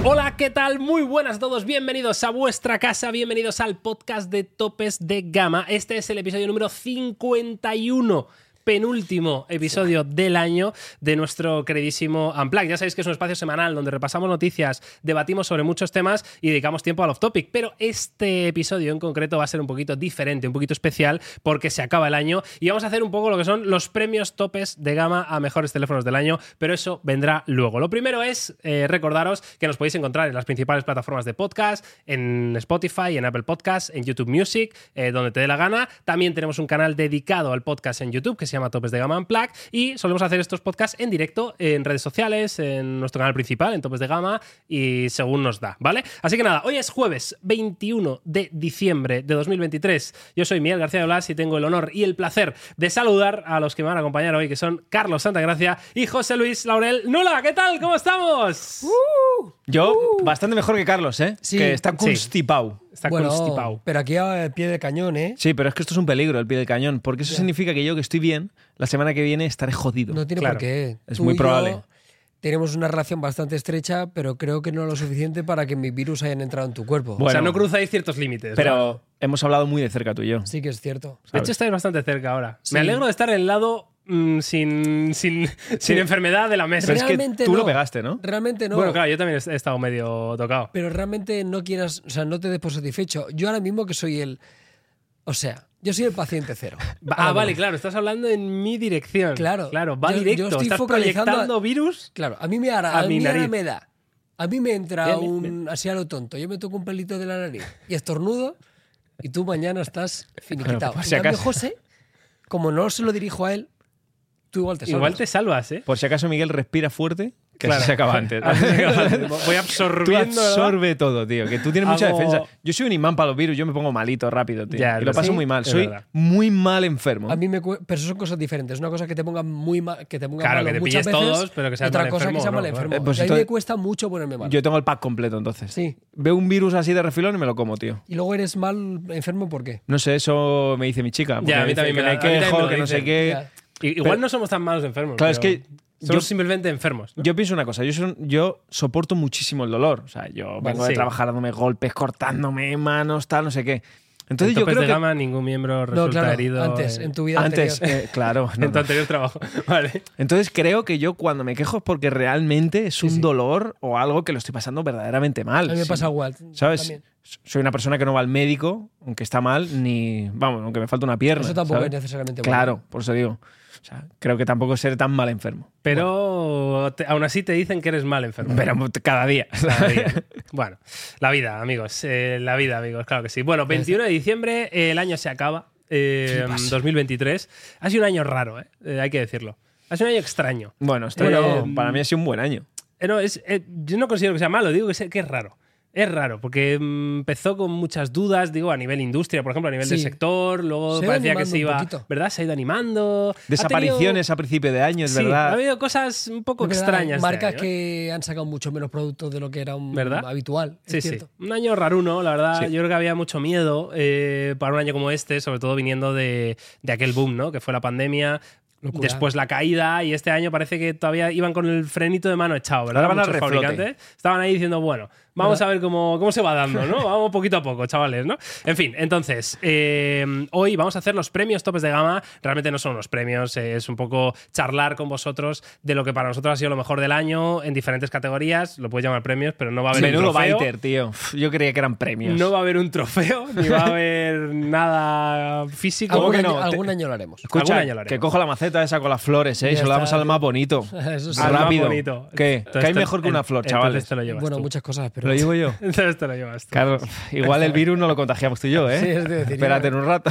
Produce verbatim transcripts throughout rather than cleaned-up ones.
Hola, ¿qué tal? Muy buenas a todos, bienvenidos a vuestra casa, bienvenidos al podcast de Topes de Gama. Este es el episodio número cincuenta y uno, penúltimo episodio del año de nuestro queridísimo Unplugged. Ya sabéis que es un espacio semanal donde repasamos noticias, debatimos sobre muchos temas y dedicamos tiempo al off-topic, pero este episodio en concreto va a ser un poquito diferente, un poquito especial, porque se acaba el año y vamos a hacer un poco lo que son los premios Topes de Gama a mejores teléfonos del año, pero eso vendrá luego. Lo primero es eh, recordaros que nos podéis encontrar en las principales plataformas de podcast, en Spotify, en Apple Podcasts, en YouTube Music, eh, donde te dé la gana. También tenemos un canal dedicado al podcast en YouTube que se llama Topes de Gama Unplugged y solemos hacer estos podcasts en directo en redes sociales, en nuestro canal principal, en Topes de Gama y según nos da, ¿vale? Así que nada, hoy es jueves veintiuno de diciembre de dos mil veintitrés. Yo soy Miguel García de Blas y tengo el honor y el placer de saludar a los que me van a acompañar hoy, que son Carlos Santagracia y José Luis Laurel Nula. ¿Qué tal? ¿Cómo estamos? Uh, Yo, uh. bastante mejor que Carlos, ¿eh? Sí. Que está Sí. constipado. Está bueno, constipado. pero aquí al pie de cañón, ¿eh? Sí, pero es que esto es un peligro, el pie del cañón, porque eso Ya. significa que yo, que estoy bien, la semana que viene estaré jodido. No tiene Claro. por qué. Es Tú muy y yo probable. tenemos una relación bastante estrecha, pero creo que no lo suficiente para que mis virus hayan entrado en tu cuerpo. Bueno. O sea, no cruzáis ciertos límites. Pero ¿no? hemos hablado muy de cerca tú y yo. Sí que es cierto. De hecho, estáis bastante cerca ahora. Sí. Me alegro de estar en el lado mm, sin, sin, sin enfermedad de la mesa. Pero es que Realmente tú no. lo pegaste, ¿no? Realmente no. Bueno, claro, yo también he estado medio tocado. Pero realmente no quieras, o sea, no te des por satisfecho. Yo ahora mismo que soy el... O sea, yo soy el paciente cero. Ah, Ahora vale, mismo. claro, estás hablando en mi dirección. Claro. Claro, va Yo- yo directo. estoy estás focalizando proyectando a- virus. Claro, a mí me, hará, A a mi mí ahora nariz. me da. A mí me entra Bien, bien, un bien. así a lo tonto. Yo me toco un pelito de la nariz y estornudo y tú mañana estás finiquitado. Bueno, por En si cambio, acaso. José, como no se lo dirijo a él, tú igual te salvas. Igual te salvas, ¿eh? Por si acaso Miguel respira fuerte, que Claro. así se acaba antes. ¿no? Así se acaba antes. Voy Tú absorbiendo. ¿verdad? absorbe todo, tío. Que tú tienes mucha Hago- defensa. Yo soy un imán para los virus, yo me pongo malito rápido, tío. Ya, y lo es paso verdad. muy mal. Es Soy verdad. muy mal enfermo. A mí me cue- pero eso son cosas diferentes. Una cosa que te ponga muy mal, que te ponga Claro, malo que te muchas pilles veces, todos, pero que seas otra mal cosa enfermo, que sea ¿no? mal Claro. enfermo. Eh, pues y a mí entonces- me cuesta mucho ponerme mal. Yo tengo el pack completo, entonces. Sí. Veo un virus así de refilón y me lo como, tío. Y luego eres mal enfermo, ¿por qué? No sé, eso me dice mi chica. porque Ya, a mí dice también que me me la- a mí también me quejo, lo que no dicen. sé qué. Ya. I- Igual Pero- no somos tan malos enfermos. Claro, es pero que somos yo- simplemente enfermos. ¿no? Yo pienso una cosa, yo, soy- yo soporto muchísimo el dolor. O sea, yo vengo sí. de trabajar dándome golpes, cortándome manos, tal, no sé qué. En Entonces yo Topes creo de que Gama ningún miembro resulta No, claro, herido. antes, eh, en tu vida antes, anterior. eh, claro. no, en tu no. anterior trabajo. Vale. Entonces creo que yo cuando me quejo es porque realmente es un sí. dolor o algo que lo estoy pasando verdaderamente mal. A mí me Sí. pasa igual. ¿Sabes? también. Soy una persona que no va al médico, aunque está mal, ni. Vamos, aunque me falta una pierna. Eso tampoco ¿sabes? es necesariamente bueno. Claro, por eso digo. O sea, creo que tampoco seré tan mal enfermo. Pero te- aún así te dicen que eres mal enfermo. Pero cada día. Cada día, ¿no? Bueno, la vida, amigos. eh, la vida, amigos, claro que sí. Bueno, veintiuno de diciembre, eh, el año se acaba. eh, ¿Qué pasa? dos mil veintitrés. Ha sido un año raro, eh, eh, hay que decirlo. Ha sido un año extraño. Bueno, esto Bueno, para mí ha sido un buen año. Eh, no, es, eh, yo no considero que sea malo, digo que, es, que es raro. Es raro, porque mm, empezó con muchas dudas, digo, a nivel industria, por ejemplo, a nivel Sí. del sector, luego Se ha ido parecía que animando se un iba, poquito. ¿verdad? Se ha ido animando. Ha Desapariciones tenido- a principio de año, es sí, verdad. ha habido cosas un poco Es verdad, extrañas. este Marcas año, ¿eh? que han sacado mucho menos productos de lo que era un ¿Verdad? habitual. Sí, es sí. cierto. Un año raruno, la verdad. Sí. Yo creo que había mucho miedo eh, para un año como este, sobre todo viniendo de, de aquel boom, ¿no? Que fue la pandemia. Locura. Después la caída y este año parece que todavía iban con el frenito de mano echado, ¿verdad? Ahora van al Muchos reflote. fabricantes estaban ahí diciendo, bueno, vamos ¿verdad? a ver cómo, cómo se va dando, ¿no? Vamos poquito a poco, chavales, ¿no? En fin, entonces, eh, hoy vamos a hacer los premios Topes de Gama. Realmente no son unos premios, eh, es un poco charlar con vosotros de lo que para nosotros ha sido lo mejor del año en diferentes categorías. Lo puedes llamar premios, pero no va a haber un Menudo trofeo. biter, tío. Uf, yo creía que eran premios. No va a haber un trofeo, ni va a haber nada físico. ¿Cómo Algún, que año, no? algún Te- año lo haremos. Escucha, Algún año lo haremos. que cojo la maceta esa con las flores, ¿eh? Y Ya se lo damos está. al más bonito. Eso sí. Al más Rápido. bonito. ¿Qué? Entonces ¿Qué hay te- mejor que una flor, entonces chavales? te lo llevas Bueno, tú. muchas cosas, pero. ¿Lo llevo yo? Entonces te lo llevas tú. Claro, igual el virus no lo contagiamos tú y yo, ¿eh? Sí, es de decir, Espérate yo. en un rato.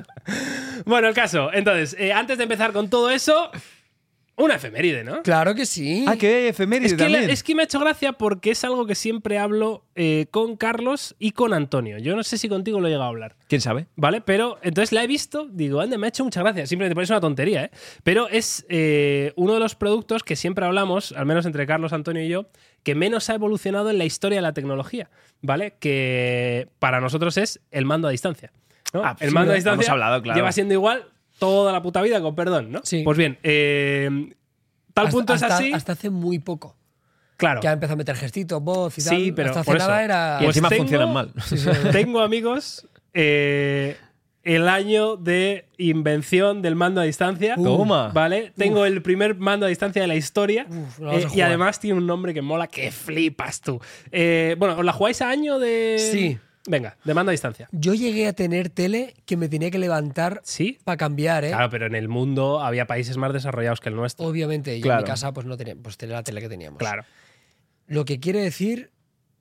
Bueno, el caso. Entonces, eh, antes de empezar con todo eso, una efeméride, ¿no? Claro que sí. ah, que hay efeméride Es que, también. le- es que me ha hecho gracia porque es algo que siempre hablo eh, con Carlos y con Antonio. Yo no sé si contigo lo he llegado a hablar. ¿Quién sabe? ¿Vale? Pero entonces la he visto, digo, anda, me ha hecho mucha gracia. Simplemente parece una tontería, ¿eh? Pero es eh, uno de los productos que siempre hablamos, al menos entre Carlos, Antonio y yo, que menos ha evolucionado en la historia de la tecnología, ¿vale? Que para nosotros es el mando a distancia, ¿no? Ah, el sí, mando a hemos distancia hablado, claro. lleva siendo igual toda la puta vida, con perdón, ¿no? Sí. Pues bien, eh, tal Hasta- punto es hasta- así. Hasta hace muy poco. Claro. Que ha empezado a meter gestitos, voz y tal. Sí, pero Hasta hace por nada eso. era... Y Pues encima tengo- funcionan mal. Sí, sí. Tengo, amigos, eh, el año de invención del mando a distancia. Uh, Toma. ¿Vale? Tengo el primer mando a distancia de la historia. Uf, lo vamos eh, a y jugar. además tiene un nombre que mola que flipas tú. Eh, bueno, ¿os la jugáis a año de...? Sí. Venga, de mando a distancia. Yo llegué a tener tele que me tenía que levantar ¿Sí? para cambiar, ¿eh? Claro, pero en el mundo había países más desarrollados que el nuestro. Obviamente, yo Claro. en mi casa pues no tenía, pues tenía la tele que teníamos. Claro. Lo que quiere decir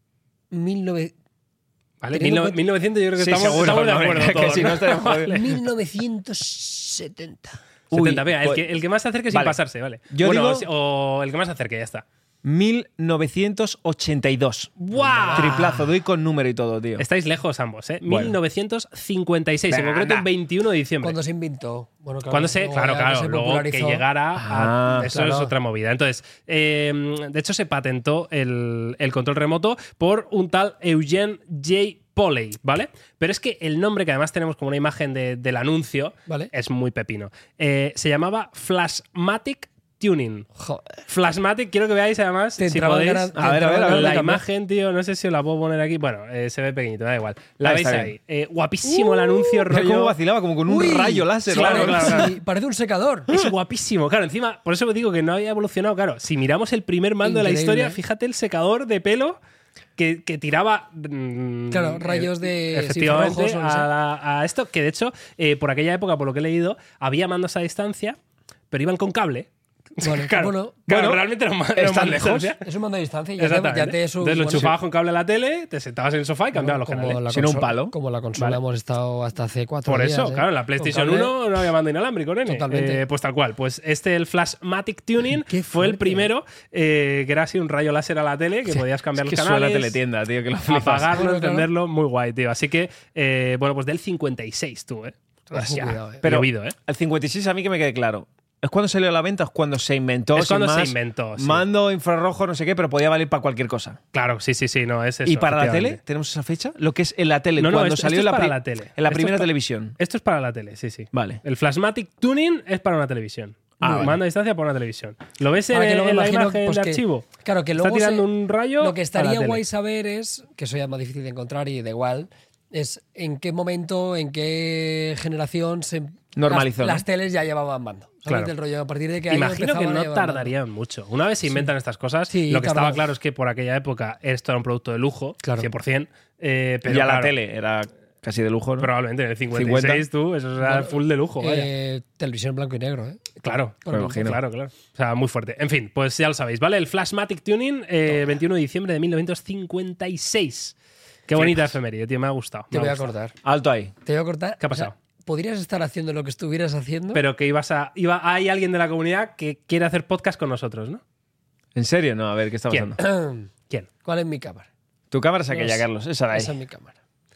mil nove- ¿Vale? Teniendo Mil- en- mil novecientos yo creo que Sí, estamos, seguro, estamos de hombre, acuerdo que todos, si no ¿no? estaríamos Vale. jodidos. mil novecientos setenta. Uy, setenta, venga, el pues- que, el que más se acerque sin Vale. pasarse, vale. Yo bueno, digo- o si- o el que más se acerque, ya está. mil novecientos ochenta y dos. ¡Guau! Triplazo, doy con número y todo, tío. Estáis lejos ambos, ¿eh? Bueno. mil novecientos cincuenta y seis, en Venga, concreto el anda. veintiuno de diciembre. Cuando se inventó. Bueno, claro, Cuando se, luego claro, ya claro, se luego que popularizó. llegara a. Ah, Eso claro. es otra movida. Entonces, eh, de hecho, se patentó el, el control remoto por un tal Eugene J. Poley, ¿vale? Pero es que el nombre, que además tenemos como una imagen de- del anuncio, Vale. es muy pepino. Eh, se llamaba Flashmatic Tuning. Joder. Flashmatic, quiero que veáis además, Te si entraban podéis, ganas- te A ver, a ver, entraban a ver, ganas de la cambiar. imagen, tío, no sé si os la puedo poner aquí. Bueno, eh, se ve pequeñito, da igual. La Ah, veis está ahí. Eh, guapísimo el anuncio, Mira rollo. cómo vacilaba, como con un Uy, rayo láser. o claro, algo. claro, claro. Sí, parece un secador. Es guapísimo. Claro, encima, por eso me digo que no había evolucionado. Claro, si miramos el primer mando de la Increíble. historia, fíjate el secador de pelo que, que tiraba. mm, Claro, rayos de- Efectivamente, sí, infrarrojos o no sé. a, la- a esto. Que de hecho, eh, por aquella época, por lo que he leído, había mandos a distancia, pero iban con cable. Vale, claro, bueno, claro, bueno, realmente era un, era un están mando a lejos. distancia. es un mando a distancia. Ya te, Exactamente. ya te es un- Entonces lo bueno, enchufabas con cable a la tele, te sentabas en el sofá y cambiabas los como canales. la Si no, un consola- palo. Como la consola Vale. hemos estado hasta hace cuatro Por días. eso, ¿eh? claro, en la Con PlayStation cable. uno no había mando inalámbrico, nene. Totalmente. Eh, pues tal cual. Pues este, el Flashmatic Tuning, Qué fue el fuerte. primero, eh, que era así un rayo láser a la tele, que podías cambiar Es que los suena canales, teletienda, tío, que lo flipas. apagarlo, Bueno, claro. encenderlo, muy guay, tío. Así que, eh, bueno, pues del cincuenta y seis tú, ¿eh? Ojo, Hostia, cuidado, eh. Pero llovido, ¿eh? el cincuenta y seis a mí que me quede claro. ¿Es cuando salió a la venta? ¿Es cuando se inventó? Es sin cuando se más? inventó, sí. Mando, infrarrojo, no sé qué, pero podía valer para cualquier cosa. Claro, sí, sí, sí, no, es eso. ¿Y para la tele? efectivamente. ¿Tenemos esa fecha? Lo que es en la tele, No, no, cuando esto- salió esto es la para pri- la tele. en la Esto primera es pa- televisión. Esto es para la tele, sí, sí. Vale. El Flashmatic Tuning es para una televisión. Ah, vale. Mando a distancia para una televisión. ¿Lo ves en, Ahora que luego en la imagino, imagen pues, de que- archivo? Claro, que Está luego tirando se- un rayo. Lo que a la estaría tele. guay saber es, que eso ya es más difícil de encontrar y da igual, es en qué momento, en qué generación se Normalizó, Las, ¿no? las teles ya llevaban mando. ¿Sabes? Claro. Del rollo, a partir de que año Imagino que empezaban a no llevar mando. tardarían mucho. Una vez se inventan estas cosas, Sí, lo que tardó. estaba claro es que por aquella época esto era un producto de lujo, Claro. cien por ciento. Eh, pero ya la claro, tele era casi de lujo, ¿no? Probablemente en el cincuenta y seis, tú, eso era Bueno, full de lujo. Vaya. Eh, televisión en blanco y negro, ¿eh? Claro, Por me imagino. claro, claro. O sea, muy fuerte. En fin, pues ya lo sabéis, ¿vale? El Flashmatic Tuning, eh, veintiuno de diciembre de mil novecientos cincuenta y seis. Qué bonita efeméride, tío, me ha gustado. Te me voy ha a gustado. cortar. Alto ahí. Te voy a cortar. ¿Qué ha O sea, pasado? podrías estar haciendo lo que estuvieras haciendo. Pero que ibas a. Iba, hay alguien de la comunidad que quiere hacer podcast con nosotros, ¿no? ¿En serio? No, a ver, ¿qué está ¿Quién? pasando? ¿Quién? ¿Cuál es mi cámara? Tu cámara es aquella, No sé. Carlos. Esa de ahí. Esa es mi cámara.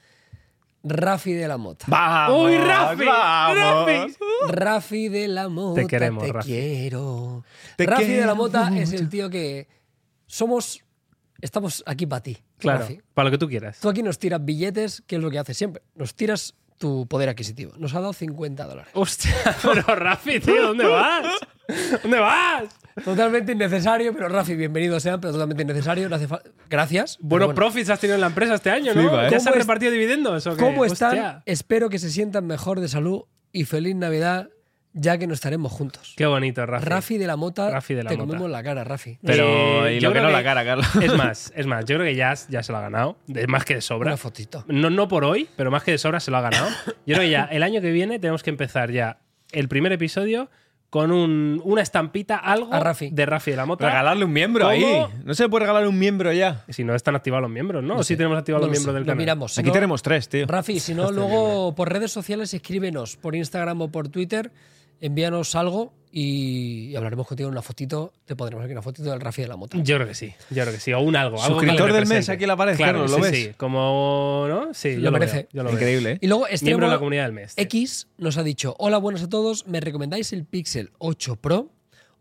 Rafi de la Mota. ¡Vamos! ¡Uy, Rafi! ¡Vamos! ¡Rafi! Rafi de la Mota. Te queremos, te Rafi. quiero. Te Rafi de quiero la Mota es mucho. el tío que somos. Estamos aquí para ti. Claro, Rafi. para lo que tú quieras. Tú aquí nos tiras billetes, que es lo que haces siempre. Nos tiras tu poder adquisitivo. Nos ha dado cincuenta dólares. Hostia, pero Rafi, tío, ¿dónde vas? ¿Dónde vas? Totalmente innecesario, pero Rafi, bienvenido sean, pero totalmente innecesario. No hace fa- Gracias. pero Buenos bueno. profits has tenido en la empresa este año, ¿no? Flipa, ¿eh? ¿Ya se han ¿Cómo es- repartido dividendos o qué? ¿Cómo están? Hostia. Espero que se sientan mejor de salud y feliz Navidad, ya que no estaremos juntos. Qué bonito, Rafi. Rafi de la Mota, Rafi de la te Mota. comemos la cara, Rafi. Pero, Eh, y yo lo que creo no, que- la cara, Carlos. Es más, es más, yo creo que ya, ya se lo ha ganado. De más que de sobra. Una fotito. No, no por hoy, pero más que de sobra se lo ha ganado. Yo creo que ya el año que viene tenemos que empezar ya el primer episodio con un- una estampita, algo A Rafi. de Rafi de la Mota. Regalarle un miembro ¿Cómo? ahí. No se le puede regalar un miembro ya. Si no están activados los miembros, ¿no? ¿O sí tenemos activados No los lo sé, miembros del lo canal? miramos. Si Aquí no- tenemos tres, tío. Rafi, si no, luego por redes sociales escríbenos, por Instagram o por Twitter, envíanos algo y, y hablaremos contigo en una fotito. Te pondremos aquí una fotito del Rafi de la Mota. Yo creo que sí, yo creo que sí. O un algo. algo que Suscriptor le del mes, represente. aquí en la pared, Claro, Carlos, ¿lo sí, ves? sí. Como, ¿no? Sí, Lo yo lo merece. veo, yo lo veo. Increíble, ¿eh? Y luego Miembro Extremo de la comunidad del mes. tío. X nos ha dicho: hola, buenas a todos, ¿me recomendáis el Pixel ocho Pro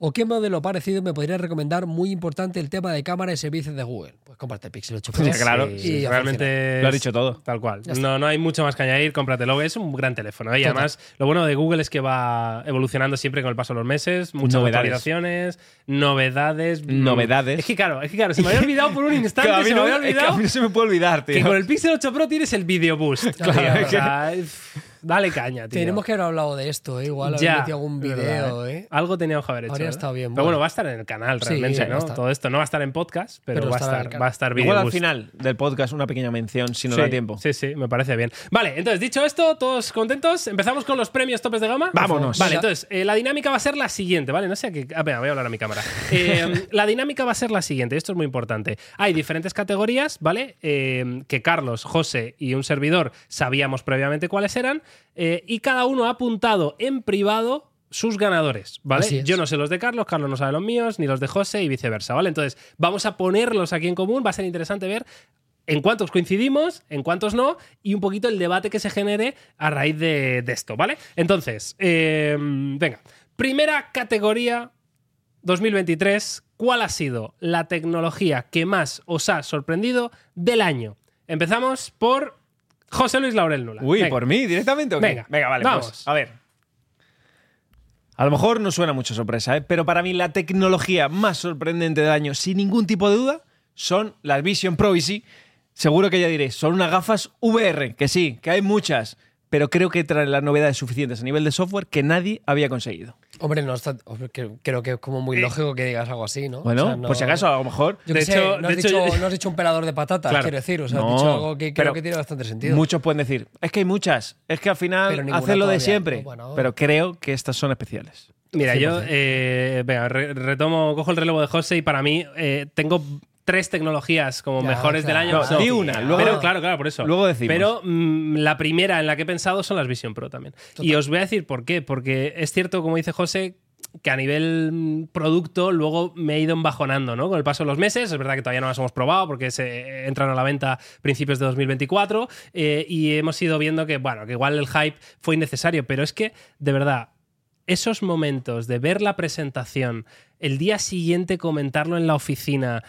¿O qué modelo parecido me podría recomendar? Muy importante el tema de cámara y servicios de Google. Pues cómprate el Pixel ocho Pro. Sí, claro. y Sí, a realmente Lo has es dicho todo. Tal cual. Ya está. No, no hay mucho más que añadir. Cómpratelo. Es un gran teléfono. ¿eh? Y Total. además, lo bueno de Google es que va evolucionando siempre con el paso de los meses. Muchas Novedades. actualizaciones, novedades. Novedades. Es que claro, es que claro, se me había olvidado por un instante. Que a mí se me no- había es que olvidado a mí no se me puede olvidar, tío. que con el Pixel ocho Pro tienes el Video Boost. Claro, tío. es O sea, pff, dale caña, tío. Tenemos que haber hablado de esto, ¿eh? Igual haber Ya, metido algún verdad, video, ¿eh? Algo teníamos que haber hecho. Habría ¿eh? estado bien, Pero bueno. bueno, va a estar en el canal Sí, realmente, va a ¿no? estar. Todo esto no va a estar en podcast, pero, Pero va, a estará en el estar, canal. va a estar Video Igual al Boost. final del podcast una pequeña mención, si nos Sí, da tiempo. Sí, sí, me parece bien. Vale, entonces, dicho esto, todos contentos. Empezamos con los premios topes de gama. Vámonos. Vale, Venga. entonces, eh, la dinámica va a ser la siguiente, ¿vale? No sé a qué. Ah, venga, voy a hablar a mi cámara. Eh, la dinámica va a ser la siguiente, esto es muy importante. Hay diferentes categorías, ¿vale? Eh, que Carlos, José y un servidor sabíamos previamente cuáles eran. eh, y cada uno ha apuntado en privado sus ganadores, ¿vale? Así es. Yo no sé los de Carlos, Carlos no sabe los míos, ni los de José y viceversa, ¿vale? Entonces, vamos a ponerlos aquí en común, va a ser interesante ver en cuántos coincidimos, en cuántos no, y un poquito el debate que se genere a raíz de, de esto, ¿vale? Entonces, eh, venga, primera categoría dos mil veintitrés, ¿cuál ha sido la tecnología que más os ha sorprendido del año? Empezamos por José Luis Laurel Nula. Uy, Venga. ¿por mí directamente o qué? Venga, Venga, vale, vamos. pues, a ver. A lo mejor no suena mucho sorpresa, ¿eh? Pero para mí la tecnología más sorprendente del año, sin ningún tipo de duda, son las Vision Pro. Y sí, seguro que ya diréis, son unas gafas V R, que sí, que hay muchas, pero creo que traen las novedades suficientes a nivel de software que nadie había conseguido. Hombre, no está, hombre, creo, creo que es como muy lógico que digas algo así, ¿no? Bueno, O sea, no- por si acaso, a lo mejor Yo De qué sé, hecho- no, de has hecho, dicho, yo- no has dicho un pelador de patatas, Claro. quiero decir. O sea, No, has dicho algo que creo pero que tiene bastante sentido. muchos pueden decir, es que hay muchas, es que al Pero final ninguna hacen lo de todavía, siempre, ¿no? Bueno. pero creo que estas son especiales. Mira, yo cien por eh, venga, re- retomo, cojo el relevo de José y para mí eh, tengo tres tecnologías como Ya, mejores del claro. año. No, que son- di una, luego- pero claro, claro, por eso. luego decimos. Pero mm, la primera en la que he pensado son las Vision Pro también. Y os voy a decir por qué. Porque es cierto, como dice José, que a nivel mm, producto luego me he ido embajonando, ¿no? Con el paso de los meses. Es verdad que todavía no las hemos probado porque se entran a la venta a principios de dos mil veinticuatro eh, y hemos ido viendo que, bueno, que igual el hype fue innecesario. Pero es que, de verdad, esos momentos de ver la presentación, el día siguiente comentarlo en la oficina,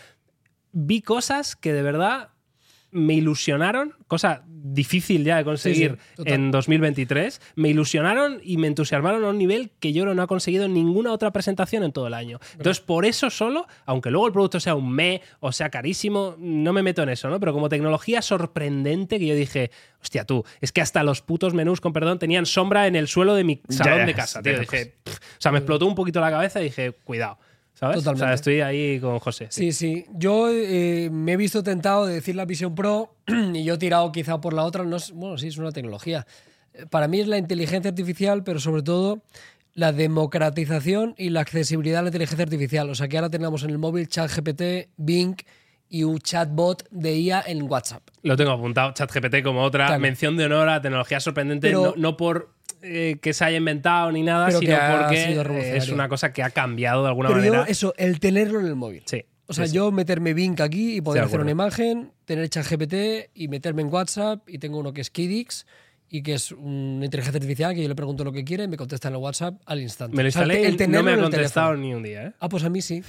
vi cosas que de verdad me ilusionaron, cosa difícil ya de conseguir Sí, sí, total. en dos mil veintitrés, me ilusionaron y me entusiasmaron a un nivel que yo creo no ha conseguido ninguna otra presentación en todo el año. Entonces, por eso solo, aunque luego el producto sea un me o sea carísimo, no me meto en eso, ¿no? Pero como tecnología sorprendente que yo dije, hostia, tú, es que hasta los putos menús, con perdón, tenían sombra en el suelo de mi salón ya, de casa, ya, tío. ya, Dije, pff, o sea, me explotó un poquito la cabeza y dije, cuidado, ¿sabes? Totalmente. O sea, estoy ahí con José. Sí, sí. Yo eh, me he visto tentado de decir la Vision Pro y yo he tirado quizá por la otra. No es, bueno, sí, es una tecnología. Eh, Para mí es la inteligencia artificial, pero sobre todo la democratización y la accesibilidad a la inteligencia artificial. O sea, que ahora tenemos en el móvil ChatGPT, Bing y un chatbot de I A en WhatsApp. Lo tengo apuntado, ChatGPT como otra Claro. mención de honor a tecnología sorprendente, Pero- no, no por eh, que se haya inventado ni nada, Pero que sino ha porque sido eh, revolucionario. es una cosa que ha cambiado de alguna Pero yo, manera. eso, el tenerlo en el móvil. Sí. O sea, sí, sí. yo meterme Bing aquí y poder de hacer una acuerdo. imagen, tener ChatGPT y meterme en WhatsApp y tengo uno que es Kidix y que es una inteligencia artificial que yo le pregunto lo que quiere y me contesta en el WhatsApp al instante. Me lo O sea, el instalé te- el y no tenerlo me ha en el contestado teléfono. ni un día, ¿eh? Ah, pues a mí sí.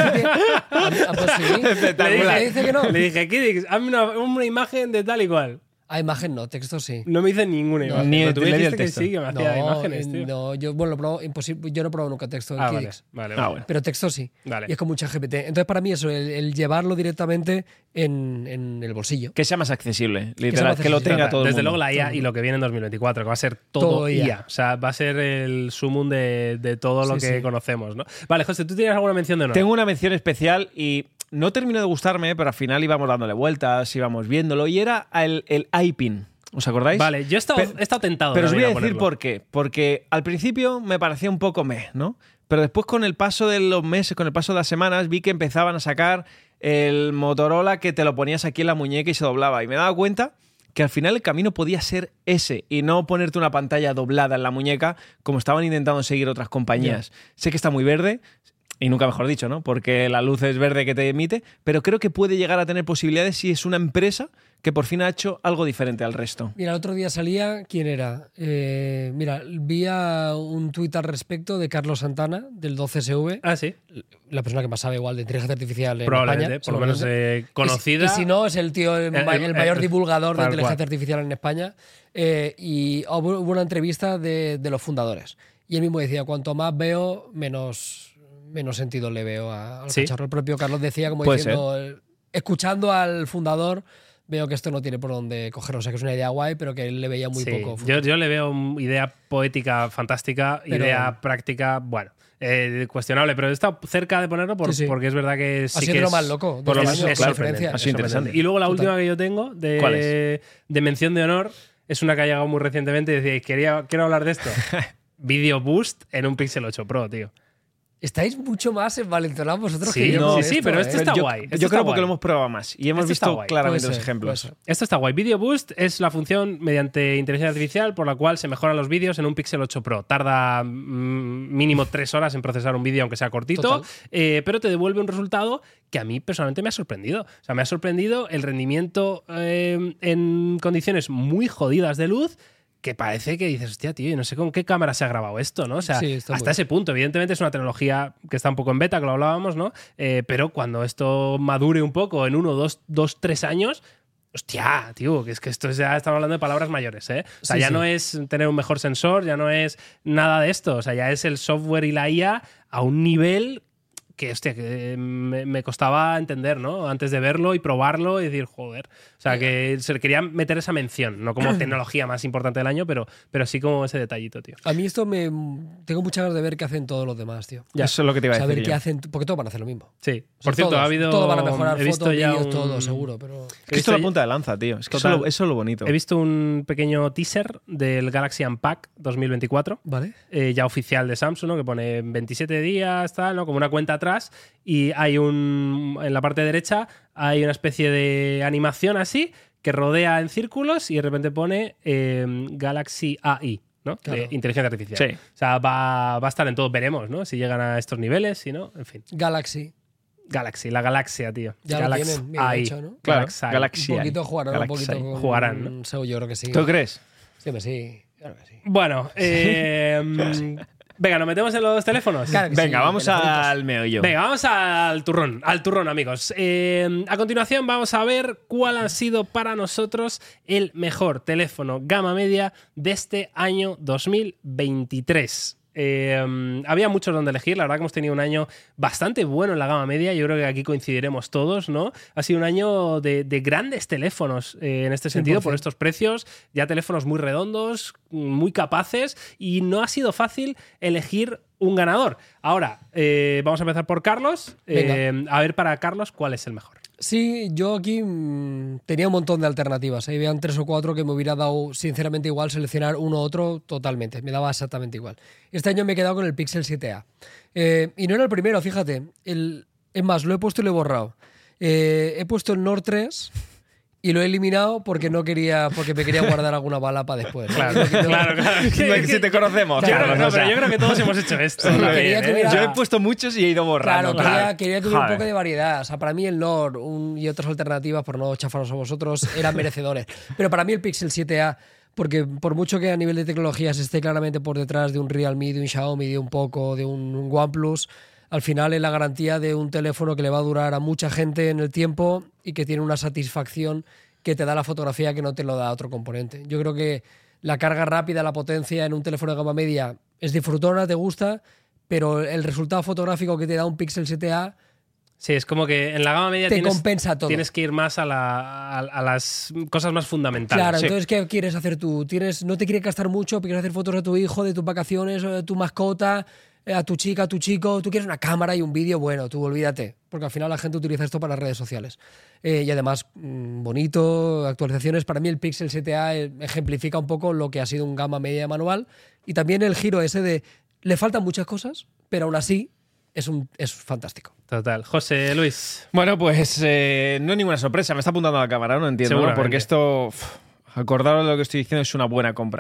ah, pues sí. Espectacular. Le dice que no. Le dije, Kidix, hazme una, una imagen de tal y cual. Ah, imagen no, texto sí. No me hice ninguna imagen. ni Pero tú le me di el dijiste que texto. sí, que me hacía imágenes, eh, tío. no, yo, bueno, lo he probado, imposible, yo no he probado nunca texto en Ah, vale, Kidix. vale, Ah, vale. bueno. Pero texto sí. Vale. Y es como un ChatGPT. Entonces, para mí, eso, el, el llevarlo directamente en, en el bolsillo. Que sea más accesible, sea literal, más que lo accesible. tenga todo el Desde mundo. luego la I A y lo que viene en dos mil veinticuatro, que va a ser todo, Todo I I A. A. O sea, va a ser el sumum de, de todo lo Sí, que sí. conocemos, ¿no? Vale, José, ¿tú tienes alguna mención de honor? Tengo una mención especial y no terminó de gustarme, pero al final íbamos dándole vueltas, íbamos viéndolo, y era el, el iPin. ¿Os acordáis? Vale, yo he estado, Pe- he estado tentado. Pero os voy a también decir ponerlo. por qué. Porque al principio me parecía un poco meh, ¿no? Pero después, con el paso de los meses, con el paso de las semanas, vi que empezaban a sacar el Motorola que te lo ponías aquí en la muñeca y se doblaba. Y me daba cuenta que al final el camino podía ser ese y no ponerte una pantalla doblada en la muñeca como estaban intentando seguir otras compañías. Sé que está muy verde. Y nunca mejor dicho, ¿no? Porque la luz es verde que te emite, pero creo que puede llegar a tener posibilidades si es una empresa que por fin ha hecho algo diferente al resto. Mira, el otro día salía, ¿quién era? Eh, mira, vi a un tuit al respecto de Carlos Santana, del doce S V. Ah, sí. La persona que más sabe igual de inteligencia artificial en Probablemente, España. por lo menos eh, conocida. Y, si- y si no, es el tío, el, El- ma- el- el mayor el- divulgador de tal inteligencia cual. artificial en España. Eh, y hubo hubo una entrevista de, de los fundadores. Y él mismo decía, cuanto más veo, menos, menos sentido le veo a- al Sí. cacharro. El propio Carlos decía, como Puede diciendo, el- escuchando al fundador, veo que esto no tiene por dónde cogerlo. O sea, que es una idea guay, pero que él le veía muy Sí, poco. yo, yo le veo una idea poética fantástica, Pero- idea práctica, bueno, eh, cuestionable, pero he estado cerca de ponerlo por- Sí, sí. porque es verdad que sí Ha sido que lo es, más loco de por lo este menos año, es con sorprendente, diferencia. Ha sido es sorprendente. interesante. Y luego la Total. última que yo tengo de, ¿Cuál de mención de honor es una que ha llegado muy recientemente y decía, quería, quiero hablar de esto. Video Boost en un Pixel ocho Pro, tío. Estáis mucho más envalentonados vosotros Sí, que yo. no, con sí, esto, pero ¿eh? esto está yo, guay. Esto yo está creo porque guay. lo hemos probado más y hemos Esto está visto guay. claramente Puede los ser, ejemplos. puede ser. Esto está guay. Video Boost es la función mediante inteligencia artificial por la cual se mejoran los vídeos en un Pixel ocho Pro. Tarda mm, mínimo tres horas en procesar un vídeo, aunque sea cortito, Total. eh, pero te devuelve un resultado que a mí personalmente me ha sorprendido. O sea, me ha sorprendido el rendimiento eh, en condiciones muy jodidas de luz, que parece que dices, hostia, tío, y no sé con qué cámara se ha grabado esto, ¿no? O sea, Sí, está hasta muy ese punto. Evidentemente es una tecnología que está un poco en beta, que lo hablábamos, ¿no? Eh, pero cuando esto madure un poco en uno, dos, dos, tres años, hostia, tío, que es que esto es- ya estamos hablando de palabras mayores, ¿eh? O sea, Sí, ya sí. no es tener un mejor sensor, ya no es nada de esto. O sea, ya es el software y la I A a un nivel que, hostia, que me, me costaba entender, ¿no? Antes de verlo y probarlo y decir, joder. O sea, que se quería meter esa mención, no como tecnología más importante del año, pero, pero sí como ese detallito, tío. A mí esto me... Tengo muchas ganas de ver qué hacen todos los demás, tío. Ya. Eso es lo que te iba a Saber decir. qué yo. hacen... Porque todos van a hacer lo mismo. Sí. O sea, Por cierto, todos, ha habido. Todos van a mejorar he visto fotos, ya vídeos, un- todo, seguro, pero... Es que he esto visto es la ya- punta de lanza, tío. Es que eso, Total. es lo- eso es lo bonito. He visto un pequeño teaser del Galaxy Unpack dos mil veinticuatro. Vale. Eh, ya oficial de Samsung, ¿no? Que pone veintisiete días, tal, ¿no? Como una cuenta atrás. Y hay un. En la parte derecha hay una especie de animación así que rodea en círculos y de repente pone eh, Galaxy A I, ¿no? Claro. De inteligencia artificial. Sí. O sea, va, va a estar en todo. Veremos, ¿no? Si llegan a estos niveles, si no, en fin. Galaxy. Galaxy, la galaxia, tío. Ya lo Galaxy tienen bien A I. hecho, ¿no? Claro, Galaxy. Galaxy. Un poquito jugarán, un Galaxy. poquito con... Jugarán, ¿no? Seguro, yo creo que sí. ¿Tú crees? Sí, hombre, sí. Claro que sí. Bueno, eh, mm, venga, ¿nos metemos en los teléfonos? Claro que Venga, sí, vamos telefonitos. al meollo. Venga, vamos al turrón, al turrón, amigos. Eh, a continuación vamos a ver cuál ha sido para nosotros el mejor teléfono gama media de este año dos mil veintitrés. Eh, había muchos donde elegir, la verdad que hemos tenido un año bastante bueno en la gama media, yo creo que aquí coincidiremos todos, ¿no? Ha sido un año de, de grandes teléfonos eh, en este sentido, por cien por ciento. estos precios, ya teléfonos muy redondos, muy capaces, y no ha sido fácil elegir un ganador. Ahora, eh, vamos a empezar por Carlos. Eh, a ver para Carlos cuál es el mejor. Sí, yo aquí mm, tenía un montón de alternativas. Ahí habían tres o cuatro que me hubiera dado sinceramente igual seleccionar uno u otro totalmente. Me daba exactamente igual. Este año me he quedado con el Pixel siete A. Eh, y no era el primero, fíjate. El, es más, lo he puesto y lo he borrado. Eh, he puesto el Nord tres y lo he eliminado porque no quería, porque me quería guardar alguna bala para después. ¿no? Claro, No- no- claro, claro. Que si te conocemos. Yo creo- Carlos, no, o sea. pero yo creo que todos hemos hecho esto. Sí, también, quería que ¿eh? hubiera- Yo he puesto muchos y he ido borrando. Claro, quería, claro. quería que hubiera un Joder. poco de variedad. O sea, para mí el Nord un- y otras alternativas, por no chafaros a vosotros, eran merecedores. Pero para mí el Pixel siete A, porque por mucho que a nivel de tecnologías esté claramente por detrás de un Realme, de un Xiaomi, de un Poco, de un OnePlus, al final es la garantía de un teléfono que le va a durar a mucha gente en el tiempo y que tiene una satisfacción que te da la fotografía que no te lo da otro componente. Yo creo que la carga rápida, la potencia en un teléfono de gama media es disfrutona, te gusta, pero el resultado fotográfico que te da un Pixel siete A Sí, es como que en la gama media te tienes, compensa todo. tienes que ir más a, la- a- a las cosas más fundamentales. Claro, Sí. entonces, ¿qué quieres hacer tú? Tienes, no te quieres gastar mucho, quieres hacer fotos de tu hijo, de tus vacaciones, o de tu mascota, eh, a tu chica, a tu chico. Tú quieres una cámara y un vídeo, bueno, tú olvídate, porque al final la gente utiliza esto para las redes sociales. Eh, y además, mm, bonito, actualizaciones. Para mí el Pixel siete A eh, ejemplifica un poco lo que ha sido un gama media manual y también el giro ese de le faltan muchas cosas, pero aún así es, un, es fantástico. Total. José Luis. Bueno, pues eh, no es ninguna sorpresa. Me está apuntando a la cámara, no entiendo. ¿no? Seguramente. Porque esto, uf, acordaros de lo que estoy diciendo, es una buena compra.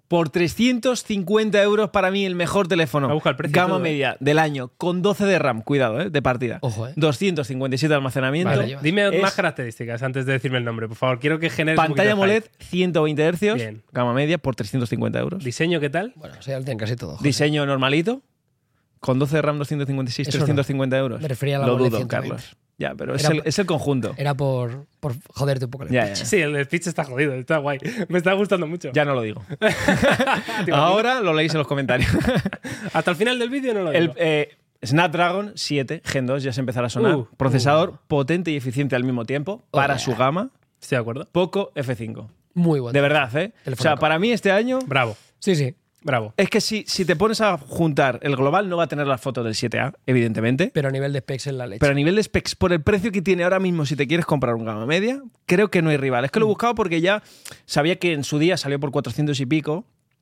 por trescientos cincuenta euros para mí el mejor teléfono. Me busca el precio Gama todo, ¿eh? media del año, con doce de RAM, cuidado, ¿eh? De partida. Ojo, ¿eh? doscientos cincuenta y siete de almacenamiento. Vale, llevas. Dime Es más características antes de decirme el nombre, por favor. Quiero que generes un Pantalla poquito de AMOLED, ciento veinte hercios, Bien. gama media, por trescientos cincuenta euros. hype. ¿Diseño qué tal? Bueno, o sea, ya lo tienen casi todo. José. Diseño normalito, con doce de RAM, doscientos cincuenta y seis, Eso no. trescientos cincuenta euros. Me refería a la Lo AMOLED dudo, ciento veinte. Carlos. Ya, pero es Era el, pa- es el conjunto. Era por, por joderte un poco el Ya, ya. speech. Sí, el speech está jodido, está guay. Me está gustando mucho. Ya no lo digo. ¿Te imaginas? Ahora lo leéis en los comentarios. Hasta el final del vídeo no lo El digo. eh, Snapdragon siete Gen dos ya se empezará a sonar. Uh, Procesador potente y eficiente al mismo tiempo para Oh, su yeah. gama. Estoy de acuerdo. Poco F cinco. Muy bueno. De verdad, ¿eh? O sea, Telefonaco. para mí este año Bravo, Sí, sí. bravo. es que si, si te pones a juntar el global no va a tener las fotos del siete A, evidentemente. Pero a nivel de specs en la leche. Pero a nivel de specs, por el precio que tiene ahora mismo, si te quieres comprar un gama media, creo que no hay rival. Es que lo he buscado porque ya sabía que en su día salió por cuatrocientos y pico,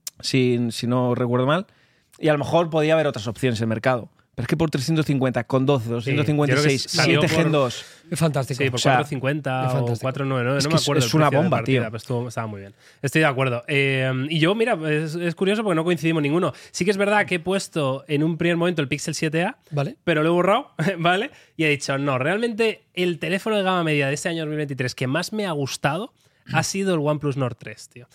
si, si no recuerdo mal, y a lo mejor podía haber otras opciones en el mercado. Pero es que por trescientos cincuenta, con doce, doscientos cincuenta y seis, Sí, yo creo que siete salió Gen por- dos. Es fantástico. Sí, por O sea, cuatrocientos cincuenta es o fantástico. cuatrocientos noventa y nueve, Es no que me es- acuerdo. es el una precio de bomba, partida, tío. pero estuvo- estaba muy bien. Estoy de acuerdo. Eh, y yo, mira, es, es curioso porque no coincidimos ninguno. Sí que es verdad que he puesto en un primer momento el Pixel siete A, ¿Vale? pero lo he borrado, ¿vale? Y he dicho, no, realmente el teléfono de gama media de este año dos mil veintitrés que más me ha gustado ha sido el OnePlus Nord tres, tío.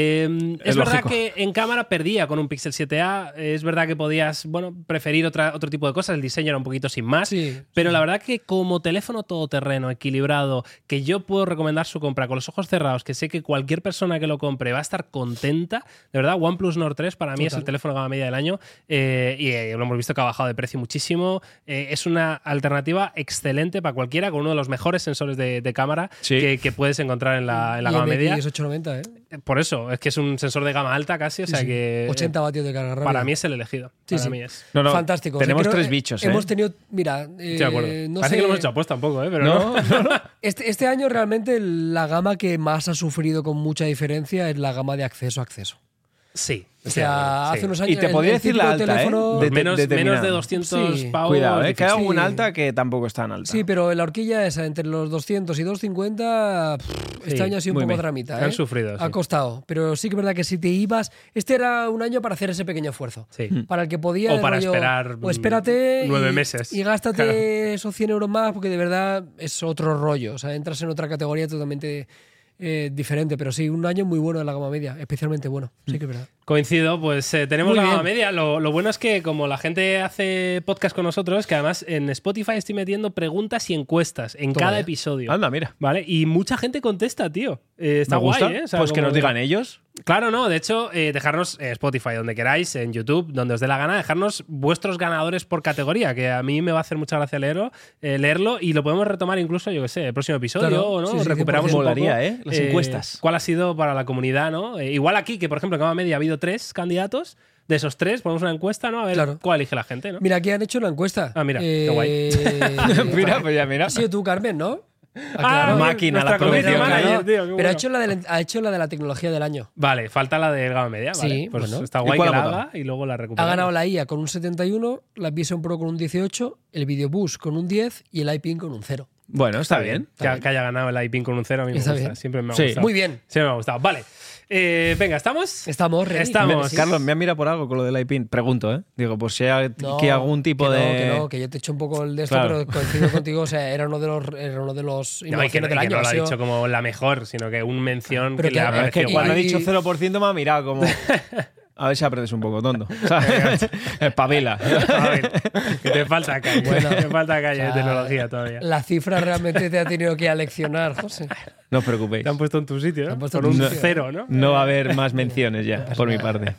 Eh, es Es verdad lógico. que en cámara perdía con un Pixel siete A. Es verdad que podías, bueno, preferir otra, otro tipo de cosas. El diseño era un poquito sin más. Sí. Pero la verdad que como teléfono todoterreno, equilibrado, que yo puedo recomendar su compra con los ojos cerrados, que sé que cualquier persona que lo compre va a estar contenta, de verdad, OnePlus Nord tres para mí es Total. el teléfono gama media del año eh, y eh, lo hemos visto que ha bajado de precio muchísimo. Eh, es una alternativa excelente para cualquiera, con uno de los mejores sensores de, de cámara Sí. que, que puedes encontrar en la, en la Y gama M X media. ochocientos noventa, ¿eh? Por eso, es que es un sensor de gama alta casi, o Sí, sea sí. que ochenta vatios de carga rápida. para mí es el elegido. Sí, para sí. mí es. No, no, Fantástico. Tenemos Creo- tres eh, bichos, ¿eh? Hemos tenido, mira, eh, Estoy de acuerdo. no Parece sé, que no hemos hecho apuesta un poco, ¿eh? Pero No, no. este, este año realmente la gama que más ha sufrido con mucha diferencia es la gama de acceso a acceso. Sí. O estoy de acuerdo, sea, sí. hace unos años. Y te el- podría el decir la típico alta, ¿eh? teléfono- De- menos, determinado. menos de doscientos Sí. pavos. Cuidado, ¿eh? Que hay Sí. alguna alta que tampoco es tan alta. Sí, pero la horquilla esa, entre los doscientos y doscientos cincuenta, pff, este Sí, año ha sido un muy poco bien. dramita. Han ¿eh? sufrido, sí. Ha costado. Pero sí que es verdad que si te ibas. Este era un año para hacer ese pequeño esfuerzo. Sí. Para el que podía. O de para rollo, esperar, O espérate. mm, nueve y- meses. Y gástate Claro. esos cien euros más, porque de verdad es otro rollo. O sea, entras en otra categoría totalmente eh, diferente. Pero sí, un año muy bueno de la gama media. Especialmente bueno. Sí que es verdad. Coincido, pues eh, tenemos Muy la gama bien. media. Lo, lo bueno es que como la gente hace podcast con nosotros, que además en Spotify estoy metiendo preguntas y encuestas en Toma cada ya. episodio. Anda, mira. ¿Vale? Y mucha gente contesta, tío. Eh, está Me gusta. guay, ¿eh? O sea, Pues que como- nos digan ellos. Claro, no. De hecho, eh, dejarnos en Spotify donde queráis, en YouTube, donde os dé la gana, dejarnos vuestros ganadores por categoría, que a mí me va a hacer mucha gracia leerlo, eh, leerlo y lo podemos retomar incluso, yo qué sé, el próximo episodio, Claro, ¿no? sí, sí, Recuperamos cien un por poco, ciento. Molaría, ¿eh? Las encuestas. ¿Cuál ha sido para la comunidad, no? Eh, igual aquí, que por ejemplo en Gama Media ha habido tres candidatos. De esos tres, ponemos una encuesta, ¿no? A ver Claro. cuál elige la gente, ¿no? Mira, aquí han hecho una encuesta. Ah, mira, qué guay. Mira, pues ya, mira. Ha sido tú, Carmen, ¿no? Ah, claro. máquina, nuestra la community producción, manager, Claro, tío, qué pero bueno. ha hecho, la de la, ha hecho la de la tecnología del año. Vale, falta la del Gama Media, vale. Sí, Pues bueno. está ¿Y guay cuál que ha la votado? haga y luego la Ha recuperamos. ganado la I A con un setenta y uno, la Vision Pro con un dieciocho, el Videoboost con un diez y el iPin con un cero. Bueno, está bien. Que, que haya ganado el iPin con un cero a mí me Está gusta. bien. Siempre me ha Sí. gustado. Muy bien. Siempre me ha gustado. Vale. Eh, venga, ¿estamos? Estamos ready. Estamos. Sí. Carlos, me ha mirado por algo con lo del iPin. Pregunto, ¿eh? Digo, pues si hay No, que algún tipo que no, de. que no, que yo te echo un poco el de esto, Claro. pero coincido contigo. O sea, era uno de los, era uno de los No, y que, innovaciones no- y del que año. no lo ha sido- dicho como la mejor, sino que un mención Pero que, que- le ha es Es que parecido cuando ha guay. dicho cero por ciento me ha mirado como. A ver si aprendes un poco, tonto. ¿Sabes? Espabila. A ver, que te falta calle. Bueno, te falta calle de o sea, tecnología todavía. La cifra realmente te ha tenido que aleccionar, José. No os preocupéis. Te han puesto en tu sitio, Te ¿no? han puesto Con en tu un sitio. cero, ¿no? No va a haber más menciones ya, por mi parte.